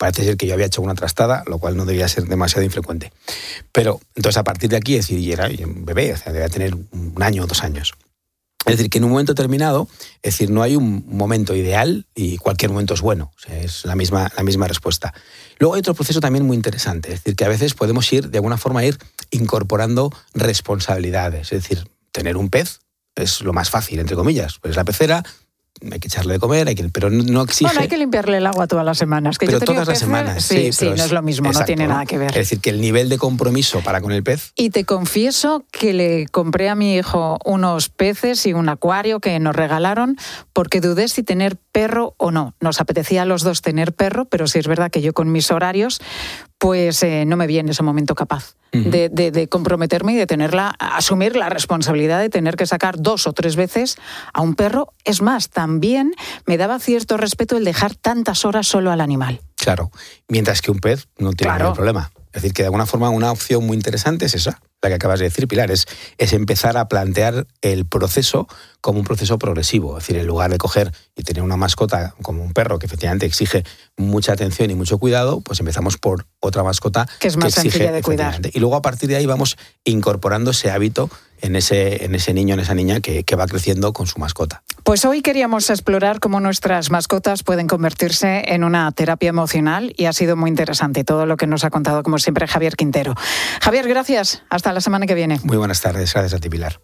parece ser que yo había hecho una trastada, lo cual no debía ser demasiado infrecuente. Pero entonces a partir de aquí, es decir, y era un bebé, o sea, debía tener un año o dos años. Es decir, que en un momento determinado, es decir, no hay un momento ideal y cualquier momento es bueno. O sea, es la misma, la misma respuesta. Luego hay otro proceso también muy interesante. Es decir, que a veces podemos ir, de alguna forma, ir incorporando responsabilidades. Es decir, tener un pez es lo más fácil, entre comillas. Pues la pecera, hay que echarle de comer, hay que, pero no exige... Bueno, hay que limpiarle el agua todas las semanas. Que pero yo todas las peces, semanas. Sí, sí, sí no es lo mismo, exacto, no tiene nada que ver. Es decir, que el nivel de compromiso para con el pez... Y te confieso que le compré a mi hijo unos peces y un acuario que nos regalaron porque dudé si tener perro o no. Nos apetecía a los dos tener perro, pero sí es verdad que yo con mis horarios pues eh, no me vi en ese momento capaz uh-huh. de, de, de comprometerme y de tenerla, asumir la responsabilidad de tener que sacar dos o tres veces a un perro. Es más, también me daba cierto respeto el dejar tantas horas solo al animal. Claro, mientras que un pez no tiene claro. ningún problema. Es decir, que de alguna forma una opción muy interesante es esa, la que acabas de decir, Pilar, es, es empezar a plantear el proceso como un proceso progresivo. Es decir, en lugar de coger y tener una mascota como un perro que efectivamente exige mucha atención y mucho cuidado, pues empezamos por otra mascota que es más que exige, sencilla de cuidar. Y luego a partir de ahí vamos incorporando ese hábito en ese, en ese niño, en esa niña que, que va creciendo con su mascota. Pues hoy queríamos explorar cómo nuestras mascotas pueden convertirse en una terapia emocional y ha sido muy interesante todo lo que nos ha contado, como siempre, Javier Quintero. Javier, gracias. Hasta la semana que viene. Muy buenas tardes. Gracias a ti, Pilar.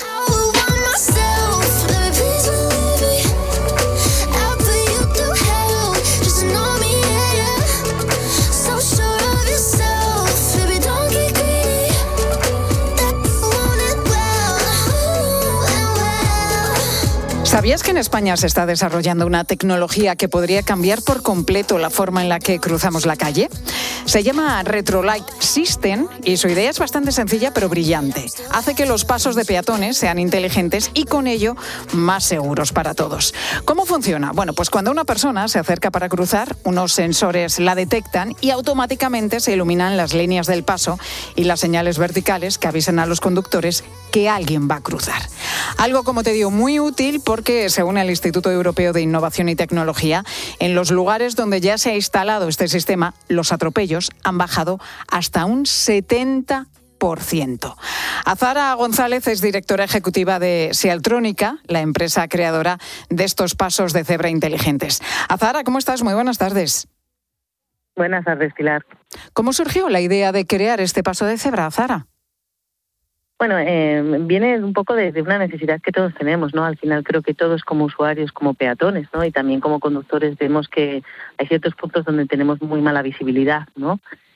¿Sabías que en España se está desarrollando una tecnología que podría cambiar por completo la forma en la que cruzamos la calle? Se llama Retrolight System y su idea es bastante sencilla pero brillante. Hace que los pasos de peatones sean inteligentes y con ello más seguros para todos. ¿Cómo funciona? Bueno, pues cuando una persona se acerca para cruzar, unos sensores la detectan y automáticamente se iluminan las líneas del paso y las señales verticales que avisan a los conductores que alguien va a cruzar. Algo, como te digo, muy útil porque, según el Instituto Europeo de Innovación y Tecnología, en los lugares donde ya se ha instalado este sistema, los atropellos han bajado hasta un setenta por ciento. Azara González es directora ejecutiva de Sealtrónica, la empresa creadora de estos pasos de cebra inteligentes. Azara, ¿cómo estás? Muy buenas tardes. Buenas tardes, Pilar. ¿Cómo surgió la idea de crear este paso de cebra, Azara? Bueno, eh, viene un poco de, de una necesidad que todos tenemos, ¿no? Al final creo que todos como usuarios, como peatones, ¿no? Y también como conductores vemos que hay ciertos puntos donde tenemos muy mala visibilidad, ¿no?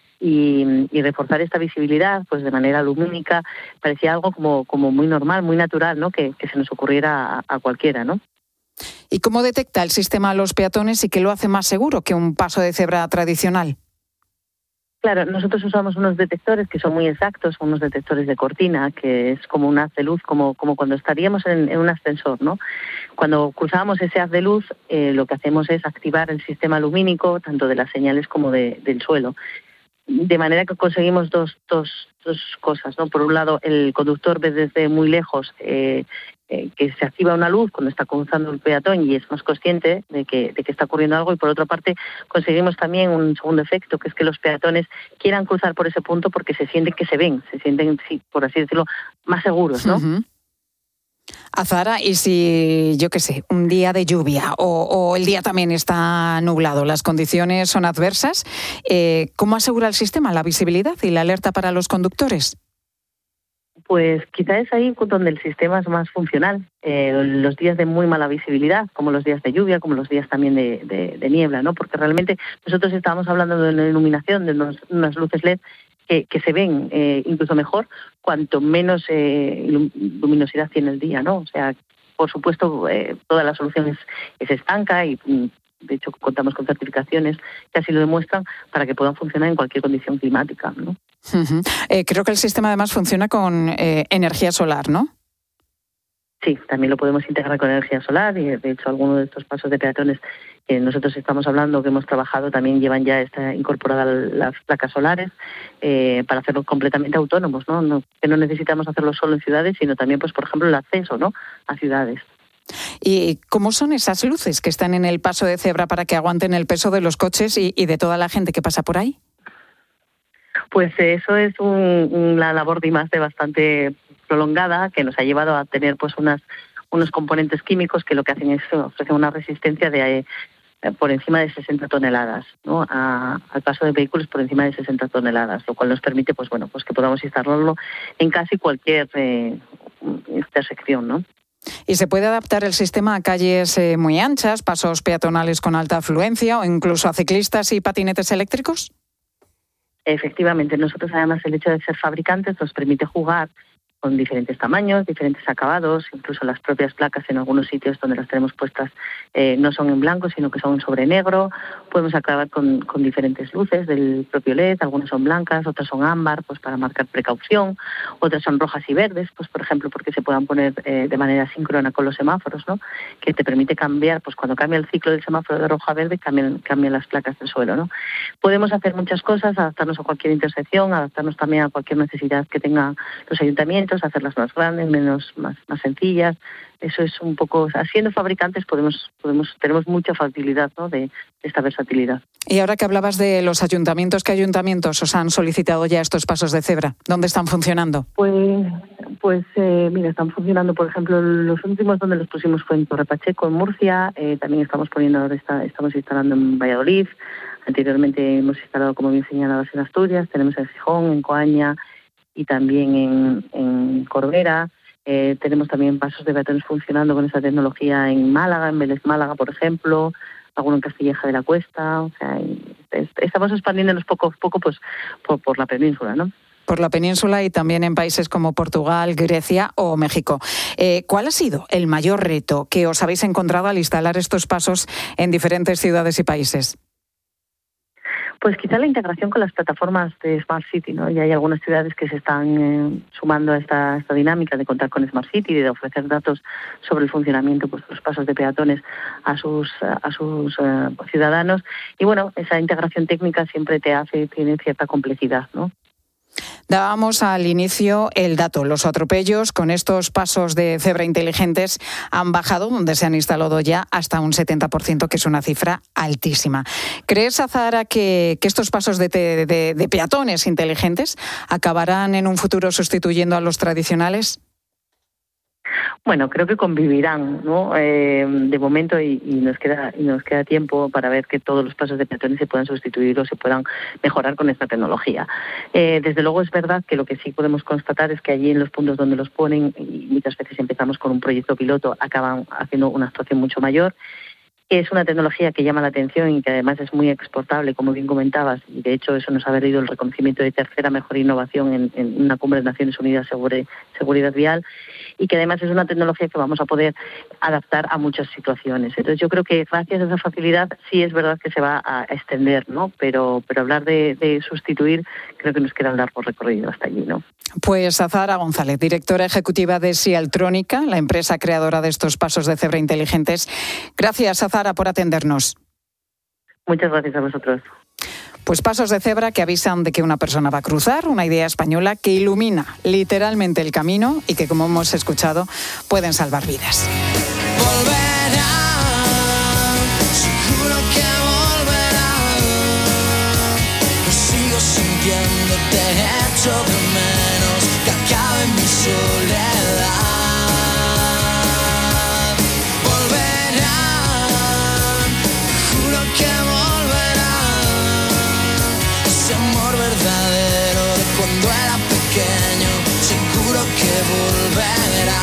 Y, y reforzar esta visibilidad, pues de manera lumínica, parecía algo como, como muy normal, muy natural, ¿no? Que, que se nos ocurriera a, a cualquiera, ¿no? ¿Y cómo detecta el sistema a los peatones y qué lo hace más seguro que un paso de cebra tradicional? Claro, nosotros usamos unos detectores que son muy exactos, unos detectores de cortina, que es como un haz de luz, como, como cuando estaríamos en, en un ascensor, ¿no? Cuando cruzamos ese haz de luz, eh, lo que hacemos es activar el sistema lumínico, tanto de las señales como de, del suelo. De manera que conseguimos dos, dos, dos cosas, ¿no? Por un lado, el conductor ve desde muy lejos eh, eh, que se activa una luz cuando está cruzando el peatón y es más consciente de que, de que está ocurriendo algo, y por otra parte conseguimos también un segundo efecto, que es que los peatones quieran cruzar por ese punto porque se sienten que se ven, se sienten, sí, por así decirlo, más seguros, ¿no? Uh-huh. Azara, y si, yo qué sé, un día de lluvia o, o el día también está nublado, las condiciones son adversas, eh, ¿cómo asegura el sistema la visibilidad y la alerta para los conductores? Pues quizá es ahí donde el sistema es más funcional. Eh, los días de muy mala visibilidad, como los días de lluvia, como los días también de, de, de niebla, ¿no? Porque realmente nosotros estábamos hablando de una iluminación, de unos, unas luces L E D que, que se ven eh, incluso mejor cuanto menos eh, luminosidad tiene el día, ¿no? O sea, por supuesto, eh, toda la solución es, es estanca y, de hecho, contamos con certificaciones que así lo demuestran para que puedan funcionar en cualquier condición climática, ¿no? Uh-huh. Eh, creo que el sistema además funciona con eh, energía solar, ¿no? Sí, también lo podemos integrar con energía solar y, de hecho, algunos de estos pasos de peatones que nosotros estamos hablando, que hemos trabajado, también llevan ya esta incorporada las placas solares eh, para hacerlos completamente autónomos, ¿no? ¿no? Que no necesitamos hacerlo solo en ciudades, sino también, pues, por ejemplo, el acceso, ¿no?, a ciudades. ¿Y cómo son esas luces que están en el paso de cebra para que aguanten el peso de los coches y, y de toda la gente que pasa por ahí? Pues eso es un, una labor de I más D bastante prolongada que nos ha llevado a tener pues unas unos componentes químicos que lo que hacen es ofrecer una resistencia de eh, por encima de sesenta toneladas, ¿no? A, al paso de vehículos por encima de sesenta toneladas, lo cual nos permite pues bueno pues que podamos instalarlo en casi cualquier eh, intersección, ¿no? ¿Y se puede adaptar el sistema a calles eh, muy anchas, pasos peatonales con alta afluencia o incluso a ciclistas y patinetes eléctricos? Efectivamente, nosotros además el hecho de ser fabricantes nos permite jugar con diferentes tamaños, diferentes acabados, incluso las propias placas en algunos sitios donde las tenemos puestas eh, no son en blanco, sino que son sobre negro. Podemos acabar con, con diferentes luces del propio L E D, algunas son blancas, otras son ámbar, pues para marcar precaución, otras son rojas y verdes, pues por ejemplo porque se puedan poner eh, de manera síncrona con los semáforos, ¿no? Que te permite cambiar, pues cuando cambia el ciclo del semáforo de rojo a verde, cambian, cambian las placas del suelo, ¿no? Podemos hacer muchas cosas, adaptarnos a cualquier intersección, adaptarnos también a cualquier necesidad que tengan los ayuntamientos, hacerlas más grandes, menos más, más sencillas. Eso es un poco, o sea, siendo fabricantes podemos, podemos, tenemos mucha facilidad, ¿no? de, de esta versatilidad. Y ahora que hablabas de los ayuntamientos, ¿qué ayuntamientos os han solicitado ya estos pasos de cebra? ¿Dónde están funcionando? Pues, pues eh, mira, están funcionando, por ejemplo, los últimos donde los pusimos fue en Torre Pacheco, en Murcia, eh, también estamos poniendo, ahora está, estamos instalando en Valladolid, anteriormente hemos instalado, como bien señalabas, en Asturias, tenemos en Gijón, en Coaña y también en, en Corbera. Eh, tenemos también pasos de peatones funcionando con esta tecnología en Málaga, en Vélez Málaga, por ejemplo, alguno en Castilleja de la Cuesta. O sea, estamos expandiéndonos poco a poco pues, por, por la península, ¿no? Por la península y también en países como Portugal, Grecia o México. Eh, ¿Cuál ha sido el mayor reto que os habéis encontrado al instalar estos pasos en diferentes ciudades y países? Pues quizá la integración con las plataformas de Smart City, ¿no? Y hay algunas ciudades que se están eh, sumando a esta, esta dinámica de contar con Smart City y de ofrecer datos sobre el funcionamiento pues, de los pasos de peatones a sus a sus uh, ciudadanos. Y bueno, esa integración técnica siempre te hace, tiene cierta complejidad, ¿no? Dábamos al inicio el dato. Los atropellos con estos pasos de cebra inteligentes han bajado, donde se han instalado ya hasta un setenta por ciento, que es una cifra altísima. ¿Crees, Azahara, que, que estos pasos de, de, de, de peatones inteligentes acabarán en un futuro sustituyendo a los tradicionales? Bueno, creo que convivirán, ¿no? Eh, de momento y, y nos queda y nos queda tiempo para ver que todos los pasos de peatones se puedan sustituir o se puedan mejorar con esta tecnología. Eh, desde luego es verdad que lo que sí podemos constatar es que allí en los puntos donde los ponen, y muchas veces empezamos con un proyecto piloto, acaban haciendo una actuación mucho mayor. Es una tecnología que llama la atención y que además es muy exportable, como bien comentabas, y de hecho eso nos ha valido el reconocimiento de tercera mejor innovación en, en una cumbre de Naciones Unidas sobre seguridad vial, y que además es una tecnología que vamos a poder adaptar a muchas situaciones. Entonces yo creo que gracias a esa facilidad sí es verdad que se va a extender, ¿no? Pero, pero hablar de, de sustituir creo que nos queda un largo recorrido hasta allí, ¿no? Pues Azahara González, directora ejecutiva de Sialtrónica, la empresa creadora de estos pasos de cebra inteligentes. Gracias, Azahara, por atendernos. Muchas gracias a vosotros. Pues pasos de cebra que avisan de que una persona va a cruzar, una idea española que ilumina literalmente el camino y que, como hemos escuchado, pueden salvar vidas. Volverá, seguro que volverá. Lo sigo sintiendo, te echo de menos, que acabe mi soledad. Volverá, juro que volverá. Ese amor verdadero de cuando era pequeño, seguro que volverá.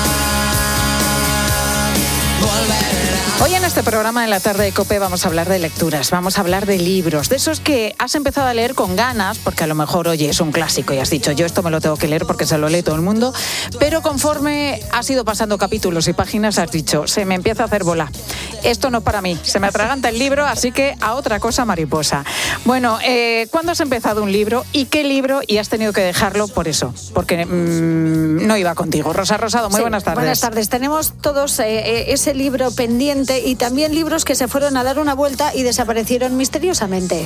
Hoy en este programa, en la tarde de COPE, vamos a hablar de lecturas, vamos a hablar de libros, de esos que has empezado a leer con ganas, porque a lo mejor, oye, es un clásico y has dicho, yo esto me lo tengo que leer porque se lo lee todo el mundo, pero conforme has ido pasando capítulos y páginas has dicho, se me empieza a hacer bola. Esto no es para mí, se me atraganta el libro, así que a otra cosa mariposa. Bueno, eh, ¿cuándo has empezado un libro y qué libro y has tenido que dejarlo por eso? Porque mmm, no iba contigo. Rosa Rosado, muy sí, buenas tardes. Buenas tardes. Tenemos todos eh, ese libro pendiente y también libros que se fueron a dar una vuelta y desaparecieron misteriosamente.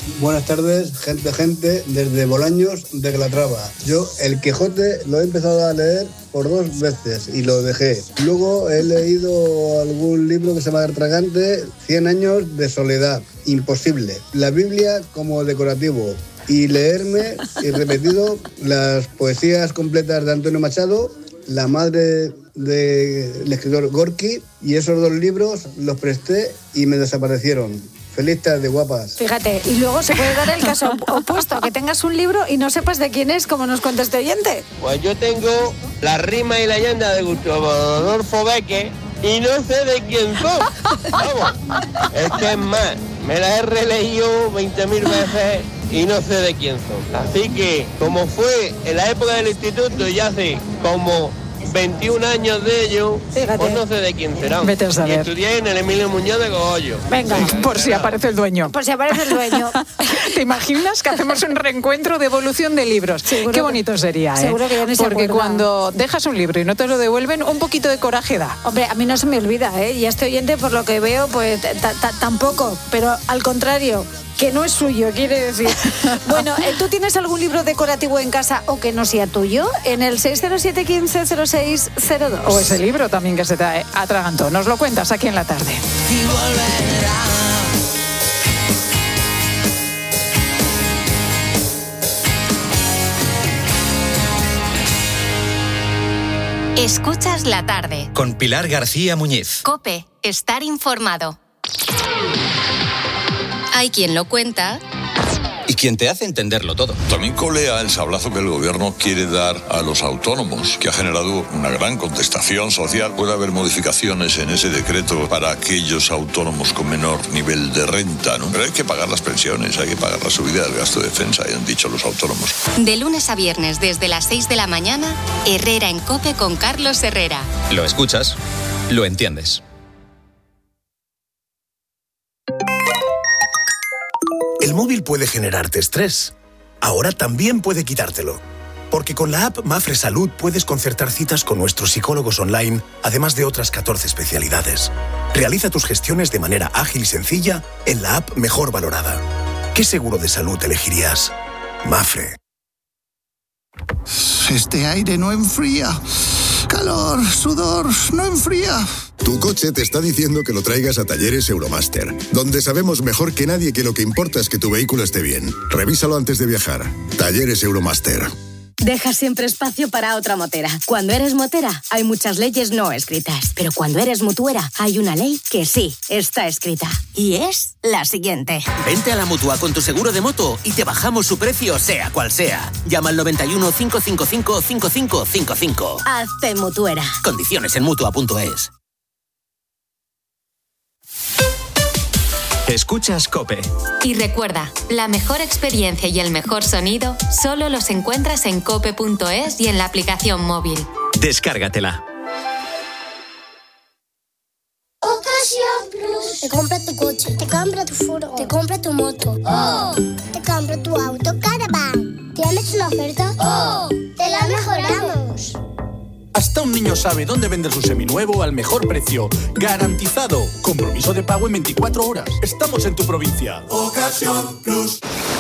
Buenas tardes, gente, gente, desde Bolaños de Calatrava. Yo el Quijote lo he empezado a leer por dos veces y lo dejé. Luego he leído algún libro que se llama Tragante, Cien años de soledad. Imposible. La Biblia como decorativo. Y leerme y repetido las poesías completas de Antonio Machado, La madre del escritor Gorky, y esos dos libros los presté y me desaparecieron. Feliz tarde, guapas. Fíjate, y luego se puede dar el caso opuesto, que tengas un libro y no sepas de quién es, como nos cuenta este oyente. Pues yo tengo La rima y leyenda de Gustavo Adolfo Bécquer y no sé de quién son. Vamos, es que es más, me las he releído veinte mil veces y no sé de quién son. Así que, como fue en la época del instituto y hace como veintiún años de ello, Fíjate. pues no sé de quién serán. Vete a saber. Y estudié en el Emilio Muñoz de Cogollo. Venga, Venga por si aparece el dueño. Por si aparece el dueño. ¿Te imaginas que hacemos un reencuentro de evolución de libros? Seguro Qué bonito que, sería, ¿eh? Seguro que ya ni se Porque acuerda. cuando dejas un libro y no te lo devuelven, un poquito de coraje da. Hombre, a mí no se me olvida, ¿eh? Y a este oyente, por lo que veo, pues tampoco. Pero al contrario, que no es suyo, quiere decir. Bueno, ¿tú tienes algún libro decorativo en casa o que no sea tuyo? En el seis cero siete, quince, cero seis cero dos. O ese libro también que se te atragantó. Nos lo cuentas aquí en la tarde. Y volverá. Escuchas la tarde. Con Pilar García Muñiz. COPE, estar informado. Hay quien lo cuenta. Y quien te hace entenderlo todo. También colea el sablazo que el gobierno quiere dar a los autónomos, que ha generado una gran contestación social. Puede haber modificaciones en ese decreto para aquellos autónomos con menor nivel de renta, ¿no? Pero hay que pagar las pensiones, hay que pagar la subida del gasto de defensa, ya han dicho los autónomos. De lunes a viernes desde las seis de la mañana, Herrera en COPE con Carlos Herrera. Lo escuchas, lo entiendes. El móvil puede generarte estrés. Ahora también puede quitártelo. Porque con la app Mafre Salud puedes concertar citas con nuestros psicólogos online, además de otras catorce especialidades. Realiza tus gestiones de manera ágil y sencilla en la app mejor valorada. ¿Qué seguro de salud elegirías? Mafre. Este aire no enfría. Calor, sudor, no enfría. Tu coche te está diciendo que lo traigas a Talleres Euromaster, donde sabemos mejor que nadie que lo que importa es que tu vehículo esté bien. Revísalo antes de viajar. Talleres Euromaster. Deja siempre espacio para otra motera. Cuando eres motera, hay muchas leyes no escritas. Pero cuando eres mutuera, hay una ley que sí está escrita. Y es la siguiente. Vente a la Mutua con tu seguro de moto y te bajamos su precio, sea cual sea. Llama al noventa y uno, cinco cinco cinco, cinco cinco cinco cinco. Hazte mutuera. Condiciones en mutua punto es. Escuchas COPE. Y recuerda, la mejor experiencia y el mejor sonido solo los encuentras en cope punto es y en la aplicación móvil. Descárgatela. Ocasión Plus. Te compra tu coche, te compra tu furgo, te compra tu moto. ¡Oh! Te compra tu auto Caravan. ¿Tienes una oferta? ¡Oh! ¡Te la mejoramos! Hasta un niño sabe dónde vender su seminuevo al mejor precio. ¡Garantizado! Compromiso de pago en veinticuatro horas. Estamos en tu provincia. Ocasión Plus.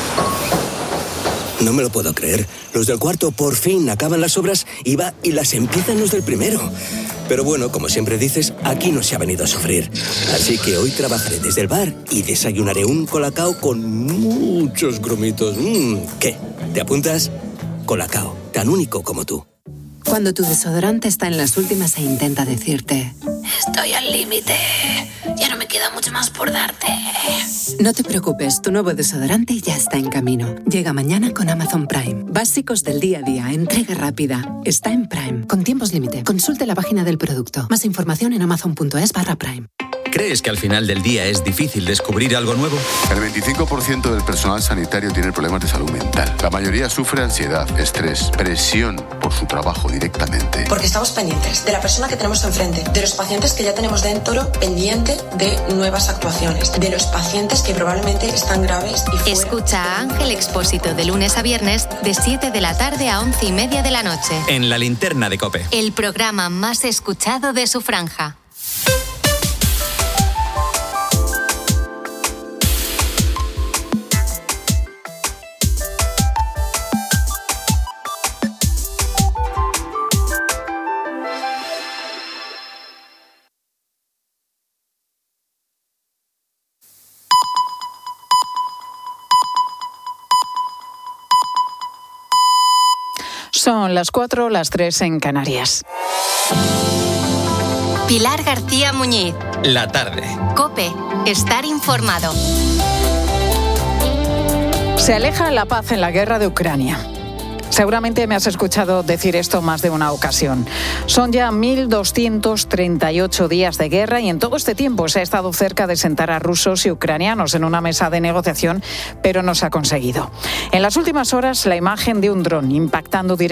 No me lo puedo creer. Los del cuarto por fin acaban las obras y va y las empiezan los del primero. Pero bueno, como siempre dices, aquí no se ha venido a sufrir. Así que hoy trabajaré desde el bar y desayunaré un colacao con muchos grumitos. Mm, ¿Qué? ¿Te apuntas? Colacao, tan único como tú. Cuando tu desodorante está en las últimas e intenta decirte: estoy al límite, ya no me queda mucho más por darte. No te preocupes, tu nuevo desodorante ya está en camino. Llega mañana con Amazon Prime. Básicos del día a día, entrega rápida. Está en Prime, con tiempos límite. Consulte la página del producto. Más información en amazon punto es barra Prime. ¿Crees que al final del día es difícil descubrir algo nuevo? El veinticinco por ciento del personal sanitario tiene problemas de salud mental. La mayoría sufre ansiedad, estrés, presión por su trabajo directamente. Porque estamos pendientes de la persona que tenemos enfrente, de los pacientes que ya tenemos dentro pendiente de nuevas actuaciones, de los pacientes que probablemente están graves y fuera. Escucha a Ángel Expósito de lunes a viernes de siete de la tarde a once y media de la noche. En la linterna de COPE. El programa más escuchado de su franja. Son las cuatro, las tres en Canarias. Pilar García Muñiz. La tarde. COPE. Estar informado. Se aleja la paz en la guerra de Ucrania. Seguramente me has escuchado decir esto más de una ocasión. Son ya mil doscientos treinta y ocho días de guerra y en todo este tiempo se ha estado cerca de sentar a rusos y ucranianos en una mesa de negociación, pero no se ha conseguido. En las últimas horas, la imagen de un dron impactando directamente